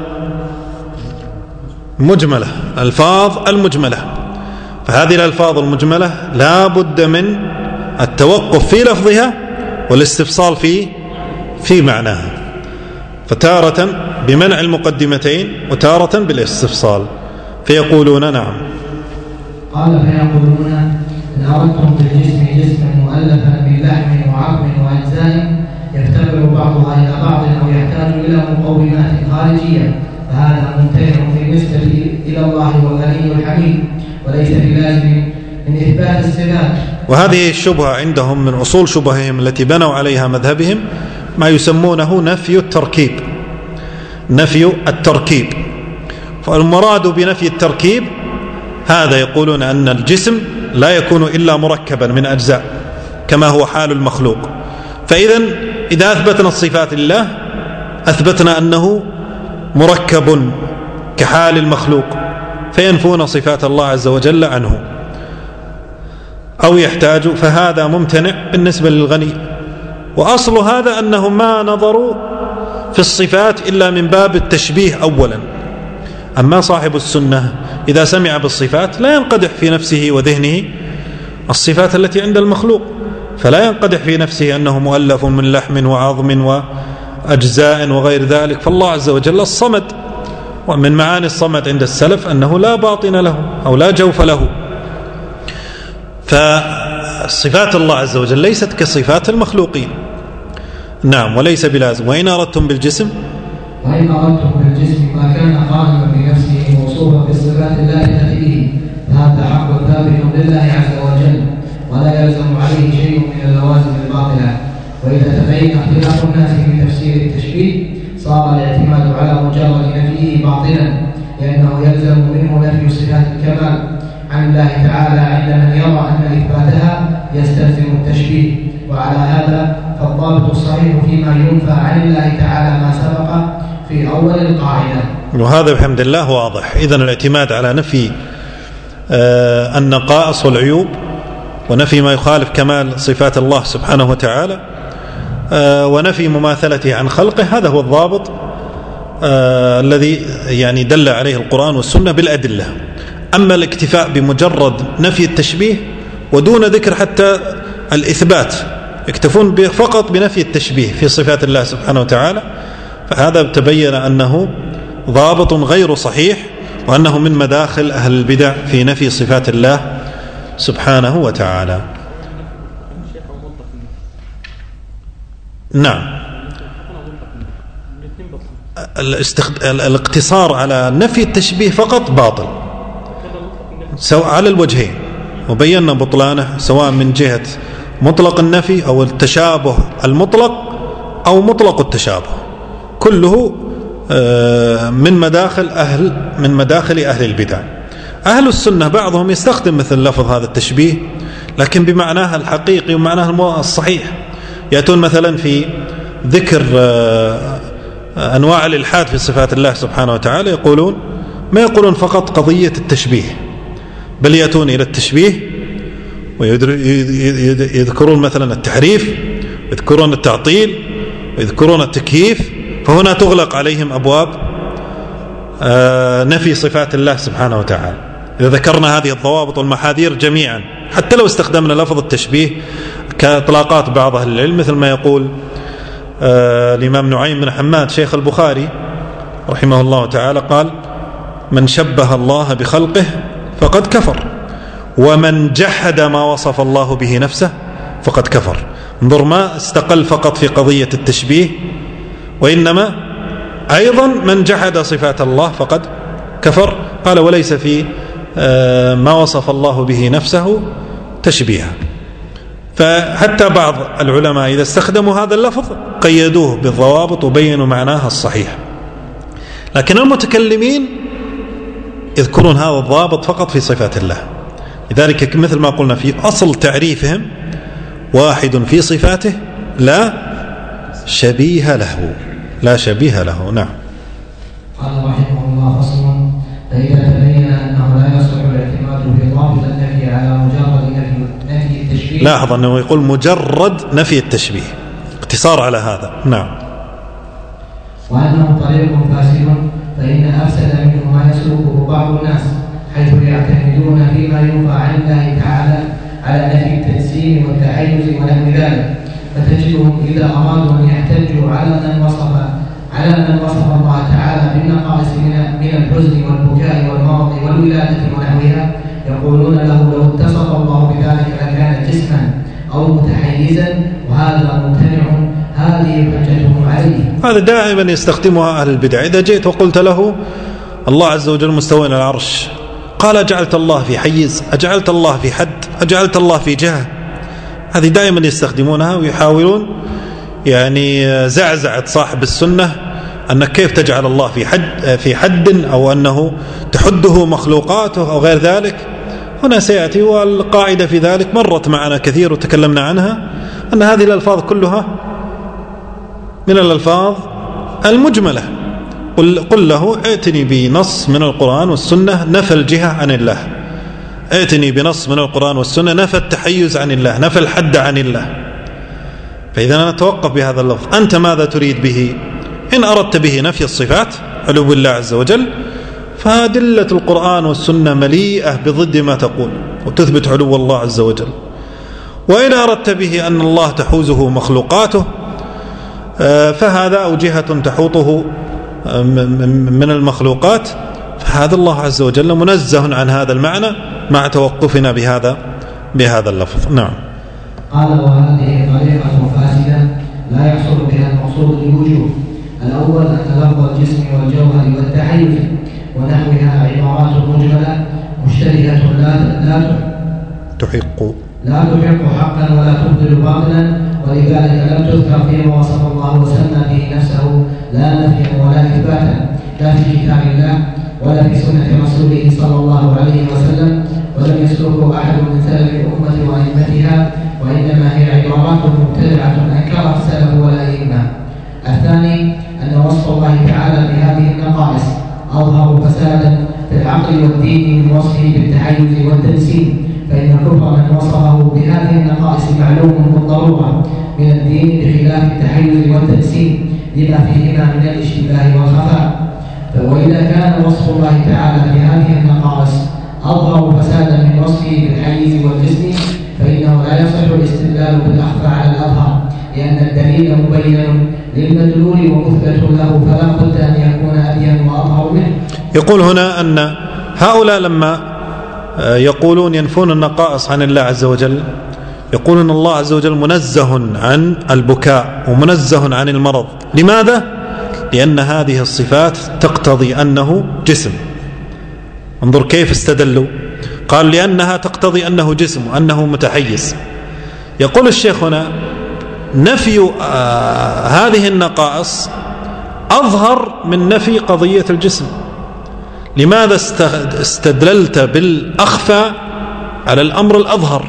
مجملة، الألفاظ المجملة. فهذه الألفاظ المجملة لا بد من التوقف في لفظها والاستفصال في معناها، فتارة بمنع المقدمتين وتارة بالاستفصال. فيقولون نعم. قال فيقولون إن أردتم بالجسم جسما مؤلفا من لحم وعظم وأجزاء يفتقر بعضها إلى بعض أو يحتاج إلى مقومات خارجية، فهذا ممتنع بالنسبة إلى الله والغني الحميد، وليس بلازم من إثبات الصفات. وهذه الشبهة عندهم من أصول شبههم التي بنوا عليها مذهبهم ما يسمونه نفي التركيب. نفي التركيب. فالمراد بنفي التركيب هذا يقولون أن الجسم لا يكون إلا مركبا من أجزاء كما هو حال المخلوق. إذا أثبتنا الصفات لله أثبتنا أنه مركب كحال المخلوق، فينفون صفات الله عز وجل عنه أو يحتاج، فهذا ممتنع بالنسبة للغني. وأصل هذا أنهم ما نظروا في الصفات إلا من باب التشبيه أولا. أما صاحب السنة إذا سمع بالصفات لا ينقدح في نفسه وذهنه الصفات التي عند المخلوق، فلا ينقدح في نفسه أنه مؤلف من لحم وعظم وأجزاء وغير ذلك. فالله عز وجل الصمد، ومن معاني الصمد عند السلف أنه لا باطن له أو لا جوف له. فصفات الله عز وجل ليست كصفات المخلوقين. نعم. وليس بلازم. وإن أردتم بالجسم ما كان قائما بنفسه موصوفا بالصفات اللائقة به، فهذا حق ثابت لله عز وجل ولا يلزم عليه شيء من اللوازم الباطلة. وإذا تبين اختلاف الناس في تفسير التشبيه صار الاعتماد على مجرد نفيه باطلا، لأنه يلزم منه نفي صفات الكمال عن الله تعالى عند من يرى أن إثباتها يستلزم التشبيه. وعلى هذا فالضابط الصحيح فيما ينفى عن الله تعالى ما سبق في أول القاعدة. وهذا بحمد الله واضح. إذن الاعتماد على نفي النقائص والعيوب ونفي ما يخالف كمال صفات الله سبحانه وتعالى ونفي مماثلته عن خلقه، هذا هو الضابط الذي يعني دل عليه القرآن والسنة بالأدلة. أما الاكتفاء بمجرد نفي التشبيه ودون ذكر حتى الإثبات، يكتفون فقط بنفي التشبيه في صفات الله سبحانه وتعالى، فهذا تبين أنه ضابط غير صحيح، وأنه من مداخل أهل البدع في نفي صفات الله سبحانه وتعالى. نعم، الاقتصار على نفي التشبيه فقط باطل سواء على الوجهين، وبينا بطلانه سواء من جهة مطلق النفي أو التشابه المطلق أو مطلق التشابه، كله من مداخل أهل البدع. أهل السنة بعضهم يستخدم مثل لفظ هذا التشبيه لكن بمعناها الحقيقي ومعناها الصحيح. يأتون مثلا في ذكر أنواع الإلحاد في صفات الله سبحانه وتعالى، ما يقولون فقط قضية التشبيه، بل يأتون إلى التشبيه ويذكرون مثلا التحريف، يذكرون التعطيل، ويذكرون التكييف، فهنا تغلق عليهم أبواب نفي صفات الله سبحانه وتعالى. إذا ذكرنا هذه الضوابط والمحاذير جميعا، حتى لو استخدمنا لفظ التشبيه كإطلاقات بعض أهل العلم، مثل ما يقول الإمام نعيم بن حماد شيخ البخاري رحمه الله تعالى، قال: من شبه الله بخلقه فقد كفر، ومن جحد ما وصف الله به نفسه فقد كفر. انظر، ما استقل فقط في قضية التشبيه، وإنما أيضا من جحد صفات الله فقد كفر. قال: وليس في ما وصف الله به نفسه تشبيها. فحتى بعض العلماء إذا استخدموا هذا اللفظ قيدوه بالضوابط وبينوا معناها الصحيح، لكن المتكلمين يذكرون هذا الضابط فقط في صفات الله. لذلك مثل ما قلنا في أصل تعريفهم: واحد في صفاته لا شبيه له، لا شبيه له. نعم. قال رحمه الله: فصل: فإذا تبين أنه لا يصح الاعتماد في ضابط النفي على مجرد نفي التشبيه. لاحظ أنه يقول مجرد نفي التشبيه، اقتصار على هذا. نعم. وأنه طريق فاسد، فإن أفسد منه ما يسلكه بعض الناس، حيث يعتمدون فيما ينفى عن الله تعالى على نفي التجسيم والتحيز ونحو ذلك، فتجدهم إذا أرادوا أن يحتجوا على من وصف الله تعالى بالنقائص من الحزن والبكاء والمرض والولادة ونحوها، يقولون له: لو اتصف الله بذلك لكان جسما أو متحيزا، وهذا ممتنع. هذه حجتهم عليه. هذا دائما يستخدمها أهل البدع. إذا جئت وقلت له: الله عز وجل مستوى على العرش، قال: أجعلت الله في حيز، أجعلت الله في حد، أجعلت الله في جهة. هذه دائما يستخدمونها ويحاولون يعني زعزعة صاحب السنة، أنك كيف تجعل الله في حد أو أنه تحده مخلوقاته أو غير ذلك. هنا سيأتي، والقاعدة في ذلك مرت معنا كثير وتكلمنا عنها، أن هذه الألفاظ كلها من الألفاظ المجملة. قل له: ائتني بنص من القرآن والسنة نفى الجهة عن الله، ائتني بنص من القرآن والسنة نفى التحيز عن الله، نفى الحد عن الله. فإذا نتوقف بهذا اللفظ، أنت ماذا تريد به؟ إن أردت به نفي الصفات، علو الله عز وجل، فأدلة القرآن والسنة مليئة بضد ما تقول وتثبت علو الله عز وجل. وإن أردت به أن الله تحوزه مخلوقاته، فهذا أوجهة تحوطه من المخلوقات، فهذا الله عز وجل منزه عن هذا المعنى مع توقفنا بهذا اللفظ. نعم. قال: وهذه طريقة فاسدة لا يحصل بها المقصود لوجوه. الأول أن لفظ الجسم والجوهر والتحيز ونحوها عبارات مجملة مشتبهة لا تحق حقا ولا تبطل باطلا، ولذلك لم تذكر فيما وصف الله وسمى به نفسه لا نفيا ولا إثباتا، لا في كتاب الله ولا في سنة رسوله صلى الله عليه وسلم، ولم يسلكه أحد من سلف الأمة وأئمتها، وإنما هي عبارات مبتدعة أنكرها السلف والأئمة. الثاني أن وصف الله تعالى بهذه النقائص أظهر فسادا في العقل والدين من وصفه بالتحيز والتجسيم، فإن كفر من وصفه بهذه النقائص معلوم بالضرورة من الدين بخلاف التحيز والتجسيم لما فيهما من الاشتباه والخفاء. وإذا كان وصف الله تعالى بهذه النقائص أظهر فسادا من وصفه بالحيز والجسم، فإنه لا يصح الاستدلال بالأخفى على الأظهر، لأن الدليل مبين للمدلول ومثبت له، فلا بد أن يكون أبين وأظهر منه. يقول هنا أن هؤلاء لما يقولون ينفون النقائص عن الله عز وجل، يقولون الله عز وجل منزه عن البكاء ومنزه عن المرض. لماذا؟ لأن هذه الصفات تقتضي أنه جسم. انظر كيف استدلوا، قال لأنها تقتضي أنه جسم وأنه متحيز. يقول الشيخ هنا نفي هذه النقائص أظهر من نفي قضية الجسم. لماذا استدللت بالأخفى على الأمر الأظهر؟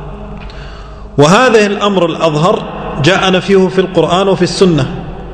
وهذا الأمر الأظهر جاء نفيه في القرآن وفي السنة.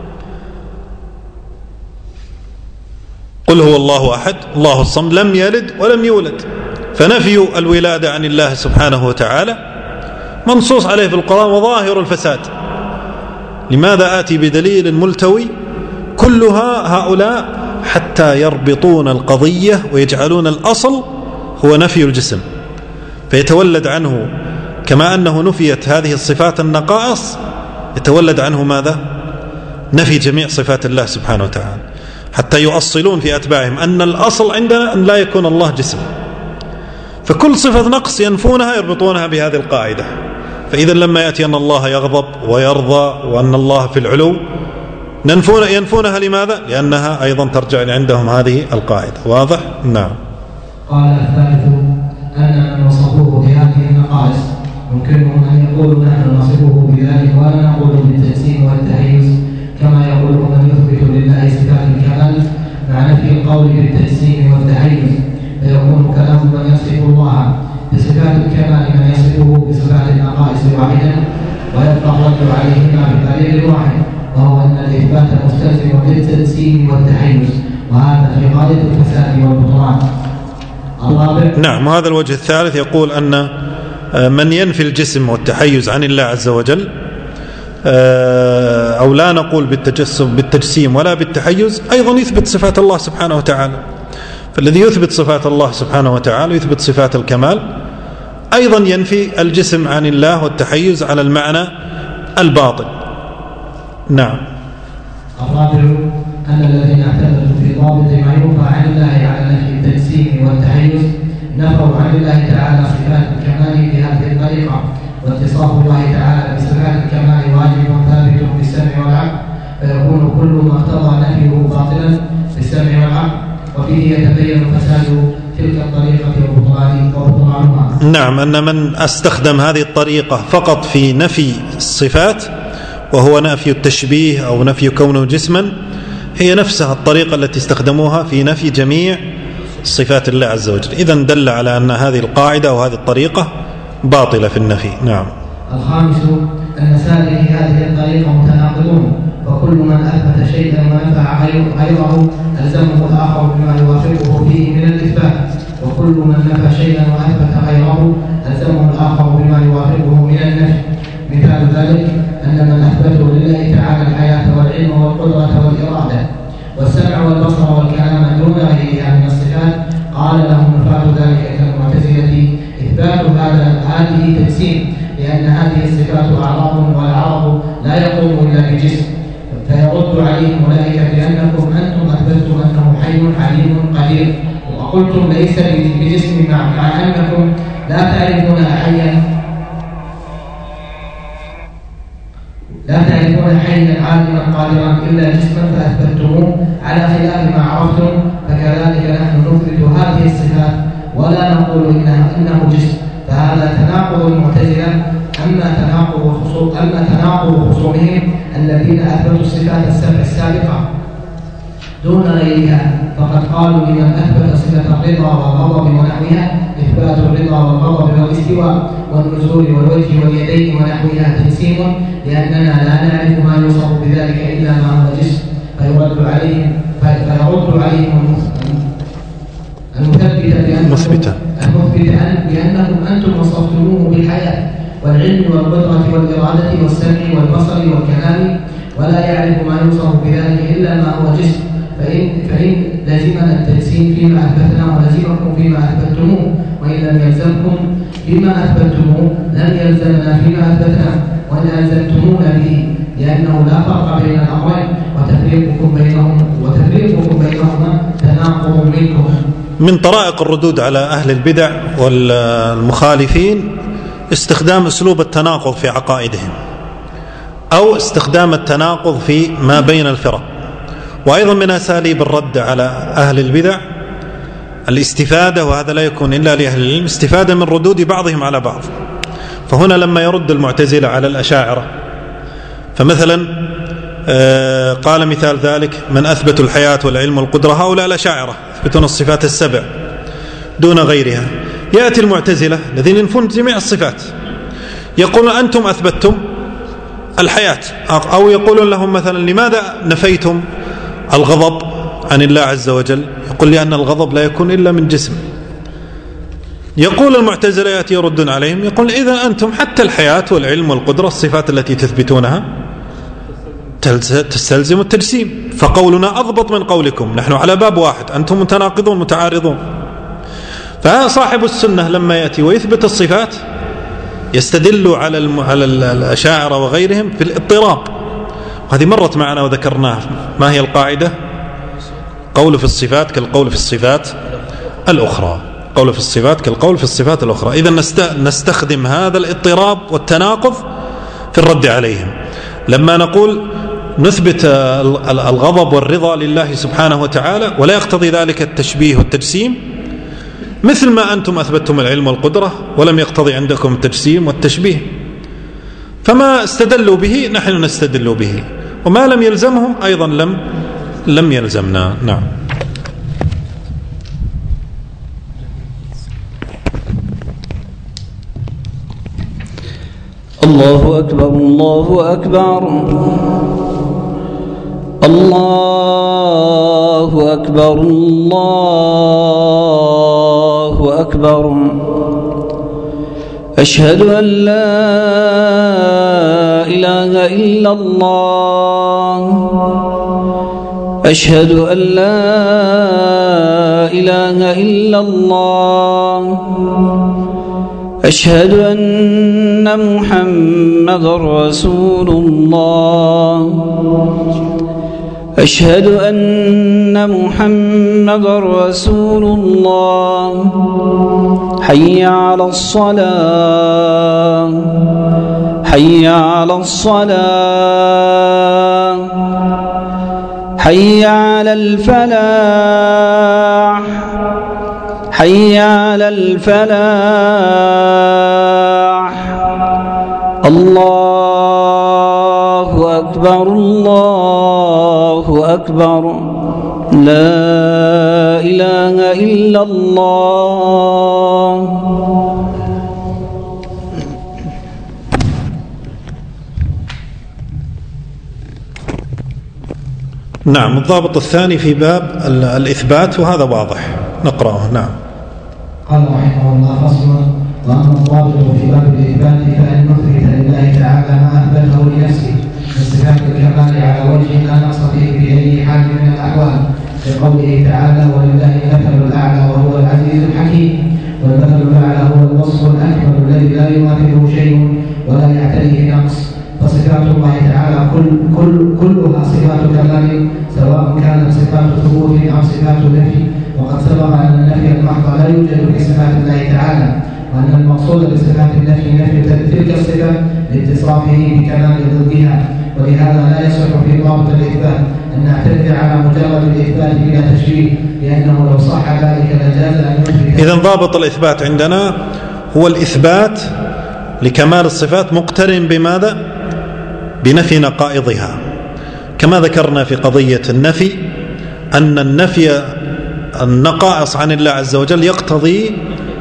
قل هو الله أحد الله الصمد لم يلد ولم يولد، فنفي الولادة عن الله سبحانه وتعالى منصوص عليه في القرآن وظاهر الفساد. لماذا آتي بدليل ملتوي؟ كلها هؤلاء حتى يربطون القضية ويجعلون الأصل هو نفي الجسم، فيتولد عنه كما أنه نفيت هذه الصفات النقائص يتولد عنه ماذا؟ نفي جميع صفات الله سبحانه وتعالى، حتى يؤصلون في أتباعهم أن الأصل عندنا أن لا يكون الله جسم، فكل صفة نقص ينفونها يربطونها بهذه القاعدة. فإذا لما يأتي أن الله يغضب ويرضى وأن الله في العلو ينفونها. لماذا؟ لأنها أيضا ترجع عندهم هذه القاعدة. واضح؟ نعم. قال الثالث أن من وصفوه بهذه النقائص يمكنهم أن يقولوا نحن نصفه بذلك ولا نقول بالتجسيم والتحيز، كما يقول من يثبت لله صفات الكمال مع نفي القول بالتجسيم والتحيز، فيكون كلام من يصف الله بصفات الكمال من يصفه بصفات النقائص واحدا، ويبقى الرد عليهما بدليل واحد، وهو أن الإثبات مستلزم للتجسيم والتحيز، وهذا في غاية الفساد والبطلان. نعم. وهذا الوجه الثالث يقول أن من ينفي الجسم والتحيز عن الله عز وجل، أو لا نقول بالتجسيم ولا بالتحيز، أيضا يثبت صفات الله سبحانه وتعالى. فالذي يثبت صفات الله سبحانه وتعالى يثبت صفات الكمال أيضا ينفي الجسم عن الله والتحيز على المعنى الباطل. نعم. الرابع أن الذين اعتمدوا في ضابط ما ينفى عن الله على نفي التجسيم والتحيز نفوا عن الله تعالى صفات الكمال بهذه الطريقة، واتصاف الله تعالى بصفات الكمال واجب ثابت بالسمع والعقل، فيكون كل ما اقتضى نفيه باطلا بالسمع والعقل، وفيه يتبين فساد تلك الطريقة وبطلانها. نعم. أن من استخدم هذه الطريقة فقط في نفي الصفات وهو نفي التشبيه أو نفي كونه جسما هي نفسها الطريقة التي استخدموها في نفي جميع صفات الله عز وجل. إذن دل على أن هذه القاعدة وهذه الطريقة باطلة في النفي. نعم. الخامس أن سالكي هذه الطريقة متناقضون، فكل من أثبت شيئا ونفع غيره ألزمه الآخر بما يوافقه فيه من الإثبات، وكل من نفى شيئا وأثبت غيره ألزمه الآخر بما يوافقه من النفي. مثال ذلك أن من أثبته لله تعالى الحياة والعلم والقدرة والإرادة والسمع والبصر والكلام دون غيرها من الصفات قال له نفاة ذلك كالمعتزلة إثبات هذه تجسيم، لأن هذه الصفات أعراض والعرض لا يقوم إلا بجسم، فيرد عليهم أولئك بأنكم أنتم أثبتم أنه حي عليم قدير، وقلتم ليس بجسم مع أنكم لا تعرفون حيا عالما قادرا إلا جسما فأثبتموه على خلاف ما عرفتم، فكذلك نحن نثبت هذه الصفات ولا نقول إنه جسم، فهذا تناقض المعتزلة. أما تناقض خصومهم الذين أثبتوا الصفات السبع السابقة دون غيرها، فقد قالوا لمن أثبت صفة الرضا والغضب ونحوها وإثبات الرضا والغضب والاستواء والنزول والوجه واليدين ونحوها تجسيم، لأننا لا نعرف ما يوصف بذلك إلا ما هو جسم، فيرد عليهم المثبت بأنهم أنتم وصفتموه بالحياة والعلم والقدرة والإرادة والسمع والبصر والكلام، ولا يعرف ما يوصف بذلك إلا ما هو جسم، فإن لزمنا التجسيم فيما أثبتنا ولزمكم فيما أثبتموه، وإن لم يلزمكم فيما أثبتموه لم يلزمنا فيما أثبتنا، وإن ألزمتمونا به، لأنه لا فرق بين الأمرين، وتفريقكم بينهما تناقض منكم. من طرائق الردود على أهل البدع والمخالفين استخدام أسلوب التناقض في عقائدهم، أو استخدام التناقض في ما بين الفرق. وأيضا من أساليب الرد على أهل البدع الاستفادة، وهذا لا يكون إلا لأهل العلم، استفادة من ردود بعضهم على بعض. فهنا لما يرد المعتزلة على الأشاعرة، فمثلا قال مثال ذلك من أثبتوا الحياة والعلم والقدرة هؤلاء الأشاعرة يثبتون الصفات السبع دون غيرها. يأتي المعتزلة الذين ينفون جميع الصفات يقولون أنتم أثبتتم الحياة، أو يقولون لهم مثلا لماذا نفيتم الغضب عن الله عز وجل؟ يقول لأن الغضب لا يكون إلا من جسم. يقول المعتزلة يأتي يردون عليهم يقول إذن أنتم حتى الحياة والعلم والقدرة الصفات التي تثبتونها تستلزم التجسيم، فقولنا أضبط من قولكم، نحن على باب واحد، أنتم متناقضون متعارضون. فصاحب السنة لما يأتي ويثبت الصفات يستدل على الأشاعرة وغيرهم في الاضطراب، وهذه مرت معنا وذكرناها. ما هي القاعدة؟ قول في الصفات كالقول في الصفات الأخرى، قول في الصفات كالقول في الصفات الأخرى. إذن نستخدم هذا الاضطراب والتناقض في الرد عليهم. لما نقول نثبت الغضب والرضا لله سبحانه وتعالى ولا يقتضي ذلك التشبيه والتجسيم، مثل ما أنتم أثبتتم العلم والقدرة ولم يقتضي عندكم التجسيم والتشبيه، فما استدلوا به نحن نستدل به، وما لم يلزمهم أيضا لم يلزمنا. نعم. الله أكبر الله أكبر الله أكبر الله أكبر. أشهد أن لا إله إلا الله، أشهد أن لا إله إلا الله، أشهد أن محمدًا رسول الله، أشهد أن محمدًا رسول الله. حي على الصلاة، حي على الصلاة، حي على الفلاح، حي على الفلاح. الله أكبر الله أكبر، لا إله إلا الله. نعم. الضابط الثاني في باب الإثبات، وهذا واضح نقرأه. نعم. قال رحمه الله: فصل. وأما الضابط في باب الإثبات فإن نثبت لله تعالى ما أثبته لنفسه من صفات الكمال على وجه لا نقص فيه بأي حال من الأحوال، لقوله تعالى: ولله المثل الأعلى وهو العزيز الحكيم. والمثل الأعلى هو الوصف الأكبر الذي لا يماثله شيء ولا يعتريه نقص. فصفات الله تعالى كلها صفات كمال، سواء كانت صفات ثبوت أو صفات نفي. وقد سبق أن النفي المحض لا يوجد في صفات الله تعالى، وأن المقصود بصفات النفي نفي تلك الصفة لاتصافه بكمال ضدها. ولهذا لا يصح في ضابط الإثبات أن نعتمد على مجرد الإثبات بلا تشبيه، لأنه لو صح ذلك لجاز أن يثبت. إذن ضابط الإثبات عندنا هو الإثبات لكمال الصفات مقترن بماذا؟ بنفي نقائضها، كما ذكرنا في قضية النفي أن النفي النقائص عن الله عز وجل يقتضي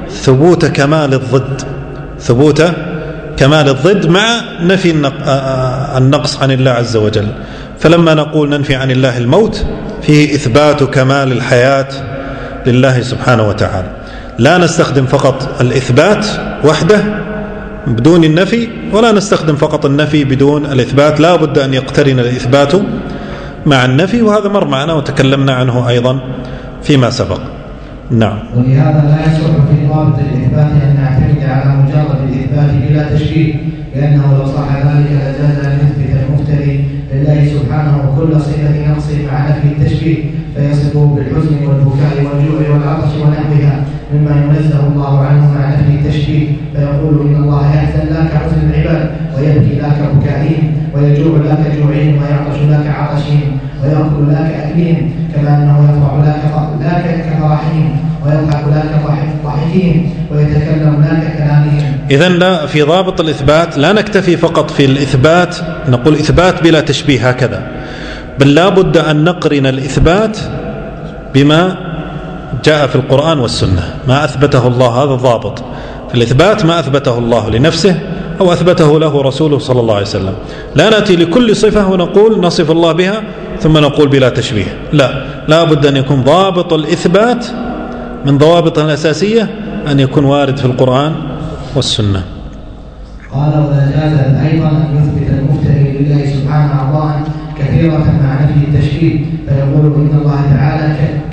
ثبوت كمال الضد، ثبوت كمال الضد مع نفي النقص عن الله عز وجل. فلما نقول ننفي عن الله الموت فيه إثبات كمال الحياة لله سبحانه وتعالى، لا نستخدم فقط الإثبات وحده بدون النفي، ولا نستخدم فقط النفي بدون الإثبات، لا بد أن يقترن الإثبات مع النفي، وهذا مر معنا وتكلمنا عنه أيضا فيما سبق. نعم. ولهذا لا يصح في ضابط الإثبات أن نعتمد على مجرد الإثبات بلا تشبيه، لأنه لو صح ذلك لجاز أن يثبت المفتري لله سبحانه كل صفة نقص مع نفي التشبيه، فيصفه بالحزن والبكاء والجوع والعطش ونحوها مما ينزه الله عنه مع نفي التشبيه، فيقول إن الله يحزن لا كحزن العباد، ويبكي لا كبكائهم، ويجوع لا كجوعهم، ويعطش لا كعطشهم، ويأكل لا كأكلهم، كما أنه يفرح لا كفرحهم، ويضحك لا كضحكهم، ويتكلم لا ككلامهم. إذن لا، في ضابط الإثبات لا نكتفي فقط في الإثبات نقول إثبات بلا تشبيه هكذا، بل لا بد أن نقرن الإثبات بما جاء في القرآن والسنة، ما أثبته الله، هذا الضابط في الإثبات، ما أثبته الله لنفسه أو أثبته له رسوله صلى الله عليه وسلم. لا نأتي لكل صفة ونقول نصف الله بها ثم نقول بلا تشبيه، لا بد أن يكون ضابط الإثبات من ضوابطه الأساسية أن يكون وارد في القرآن والسنة. قال ولا جاز أيضا أن يثبت المفتري لله سبحانه أعضاء كثيرة مع نفي التشبيه، فيقول إن الله تعالى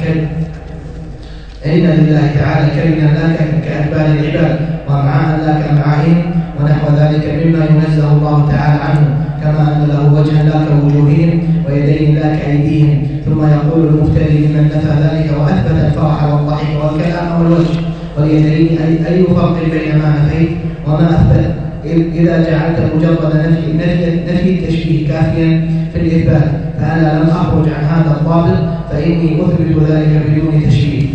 إن لله تعالى كلمة لا كأكبال العباد، وأمعاء لا كأمعائهم، ونحو ذلك مما ينزه الله تعالى عنه، كما أن له وجها لا كوجوههم، ويدين لا كأيديهم. ثم يقول المفتري لمن نفى ذلك وأثبت الفرح والضحك والكلام والوجه واليدين أي فرق بين ما نفيت وما أثبت؟ إذا جعلت مجرد نفي التشبيه كافيا في الإثبات، فأنا لم أخرج عن هذا الضابط، فإني أثبت ذلك بدون تشبيه.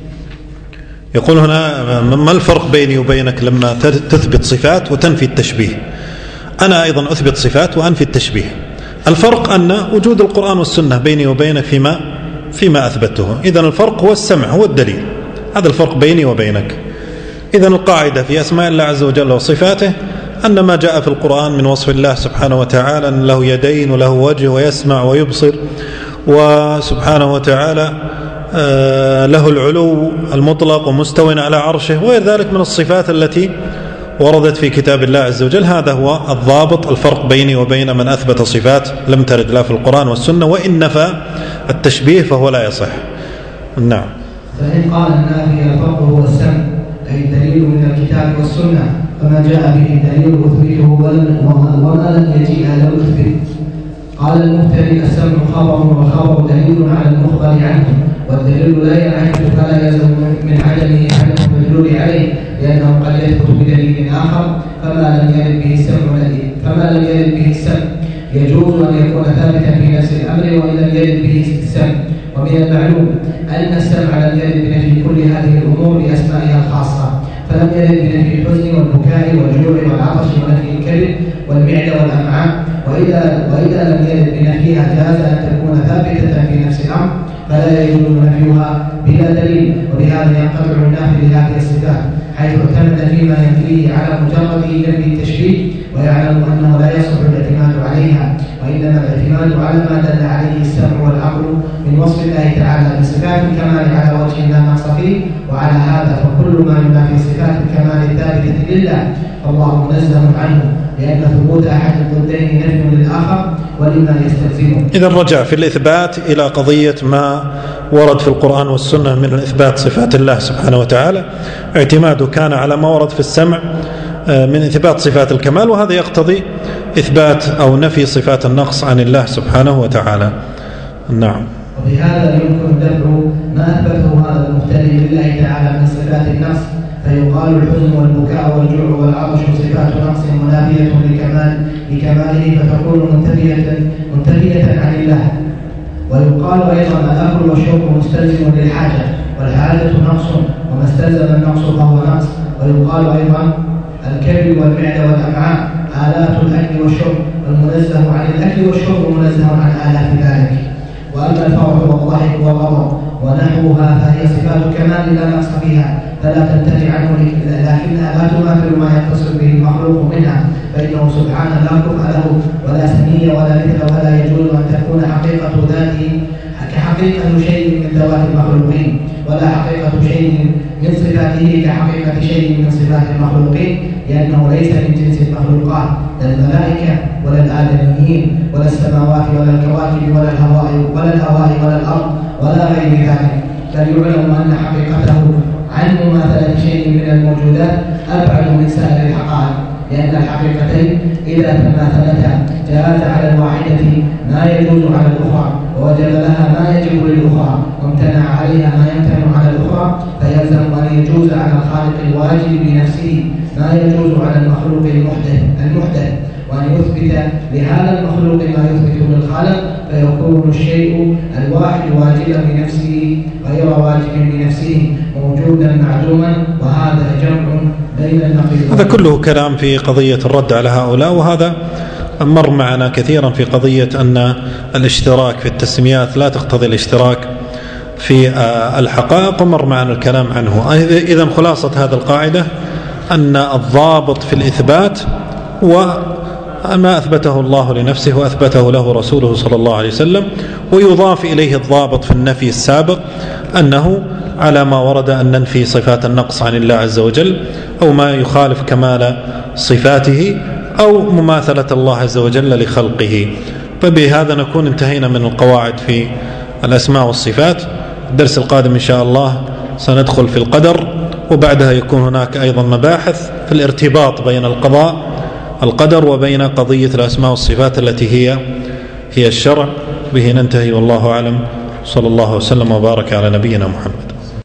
يقول هنا ما الفرق بيني وبينك لما تثبت صفات وتنفي التشبيه؟ أنا أيضا أثبت صفات وأنفي التشبيه. الفرق أن وجود القرآن والسنة بيني وبينك فيما أثبته. إذن الفرق هو السمع، هو الدليل، هذا الفرق بيني وبينك. إذن القاعدة في أسماء الله عز وجل وصفاته أن ما جاء في القرآن من وصف الله سبحانه وتعالى أن له يدين وله وجه ويسمع ويبصر، وسبحانه وتعالى له العلو المطلق ومستو على عرشه، وغير ذلك من الصفات التي وردت في كتاب الله عز وجل. هذا هو الضابط، الفرق بيني وبين من أثبت صفات لم ترد لا في القرآن والسنة، وإن نفى التشبيه فهو لا يصح. نعم. فإن قال النافي الفرق هو السمع، أي الدليل من الكتاب والسنة، فما جاء به الدليل أثبته وما لم يجيء لم أثبت. قال المفتري السمع خبر، والخبر دليل على المخبر عنه، والدليل لا ينعكس فلا يلزم من عدمه عدم المدلول عليه، لأنه قد يثبت بدليل آخر فما لم يرد به السمع، يجوز أن يكون ثابتا في نفس الأمر وإن لم يرد به السمع. ومن المعلوم أن السمع لم يرد بنفي كل هذه الأمور بأسمائها الخاصة، فلم يرد بنفي الحزن والبكاء والجوع والعطش ونفي الكبد والمعدة والأمعاء، وإذا لم يرد بنفيها جاز أن تكون ثابتة في نفس الأمر، فلا يجوز نفيها بلا دليل. وبهذا ينقطع النافي لهذه الصفات، حيث اعتمد فيما ينفيه على مجرد نفي التشبيه، ويعلم أنه لا يصح الاعتماد عليها، وإنما الاعتماد على ما دل عليه السمع والعقل من وصف الله تعالى بصفات الكمال على وجه لا نقص فيه. وعلى هذا فكل ما ينافي صفات الكمال الثابتة لله فالله منزه عنه، لأن ثبوت أحد الضدين نفي للآخر ولما يستلزمه. إذا رجع في الإثبات إلى قضية ما ورد في القرآن والسنة من إثبات صفات الله سبحانه وتعالى، اعتماده كان على ما ورد في السمع من إثبات صفات الكمال، وهذا يقتضي إثبات أو نفي صفات النقص عن الله سبحانه وتعالى. نعم. وبهذا يمكن دفع ما أثبته هذا المفتري لله تعالى من صفات النقص، فيقال الحزن والبكاء والجوع والعطش صفات نقص منافية لكماله، فتكون منتفية عن الله. ويقال أيضا الأكل والشرب مستلزم للحاجة، والحاجة نقص، وما استلزم النقص فهو نقص. ويقال أيضا الكبد والمعدة والأمعاء آلات الأكل والشرب، والمنزه عن الأكل والشرب منزه عن آلات ذلك. وأما الفرح والضحك والغضب ونحوها فهي صفات كمال لا نقص فيها فلا تنتفي عنه، لكنها لا تماثل ما يتصل به المخلوق منها، فإنه سبحانه لا كفء له ولا سمية ولا مثل، ولا يجوز أن تكون حقيقة ذاته كحقيقة شيء من ذوات المخلوقين، ولا حقيقة شيء من صفاته كحقيقة شيء من صفات المخلوقين، لأنه ليس من جنس المخلوقات، لا الملائكة ولا الآدميين ولا السماوات ولا الكواكب ولا الهواء ولا الأرض ولا غير ذلك، بل يعلم أن حقيقته عن مماثلة شيء من الموجودات أبعد من سائر الحقائق، لأن الحقيقتين إذا تماثلتا جاز على الواحدة ما يجوز على الأخرى، ووجب لها ما يجب للأخرى، وامتنع عليها ما يمتنع على الأخرى، فيلزم أن يجوز على الخالق الواجب بنفسه ما يجوز على المخلوق المحدث، وأن يثبت لهذا المخلوق ما يثبت للخالق، فيكون الشيء الواحد واجبا بنفسه غير واجب بنفسه، موجودا معدوما، وهذا جمع بين النقيض. هذا كله كلام في قضية الرد على هؤلاء، وهذا مر معنا كثيرا في قضية أن الاشتراك في التسميات لا تقتضي الاشتراك في الحقائق، ومر معنا الكلام عنه. إذن خلاصة هذه القاعدة أن الضابط في الإثبات هو ما أثبته الله لنفسه وأثبته له رسوله صلى الله عليه وسلم، ويضاف إليه الضابط في النفي السابق أنه على ما ورد أن ننفي صفات النقص عن الله عز وجل، أو ما يخالف كمال صفاته، أو مماثلة الله عز وجل لخلقه. فبهذا نكون انتهينا من القواعد في الأسماء والصفات. الدرس القادم إن شاء الله سندخل في القدر، وبعدها يكون هناك أيضا مباحث في الارتباط بين القدر وبين قضية الأسماء والصفات التي هي الشرع. به ننتهي، والله أعلم، صلى الله وسلم وبارك على نبينا محمد.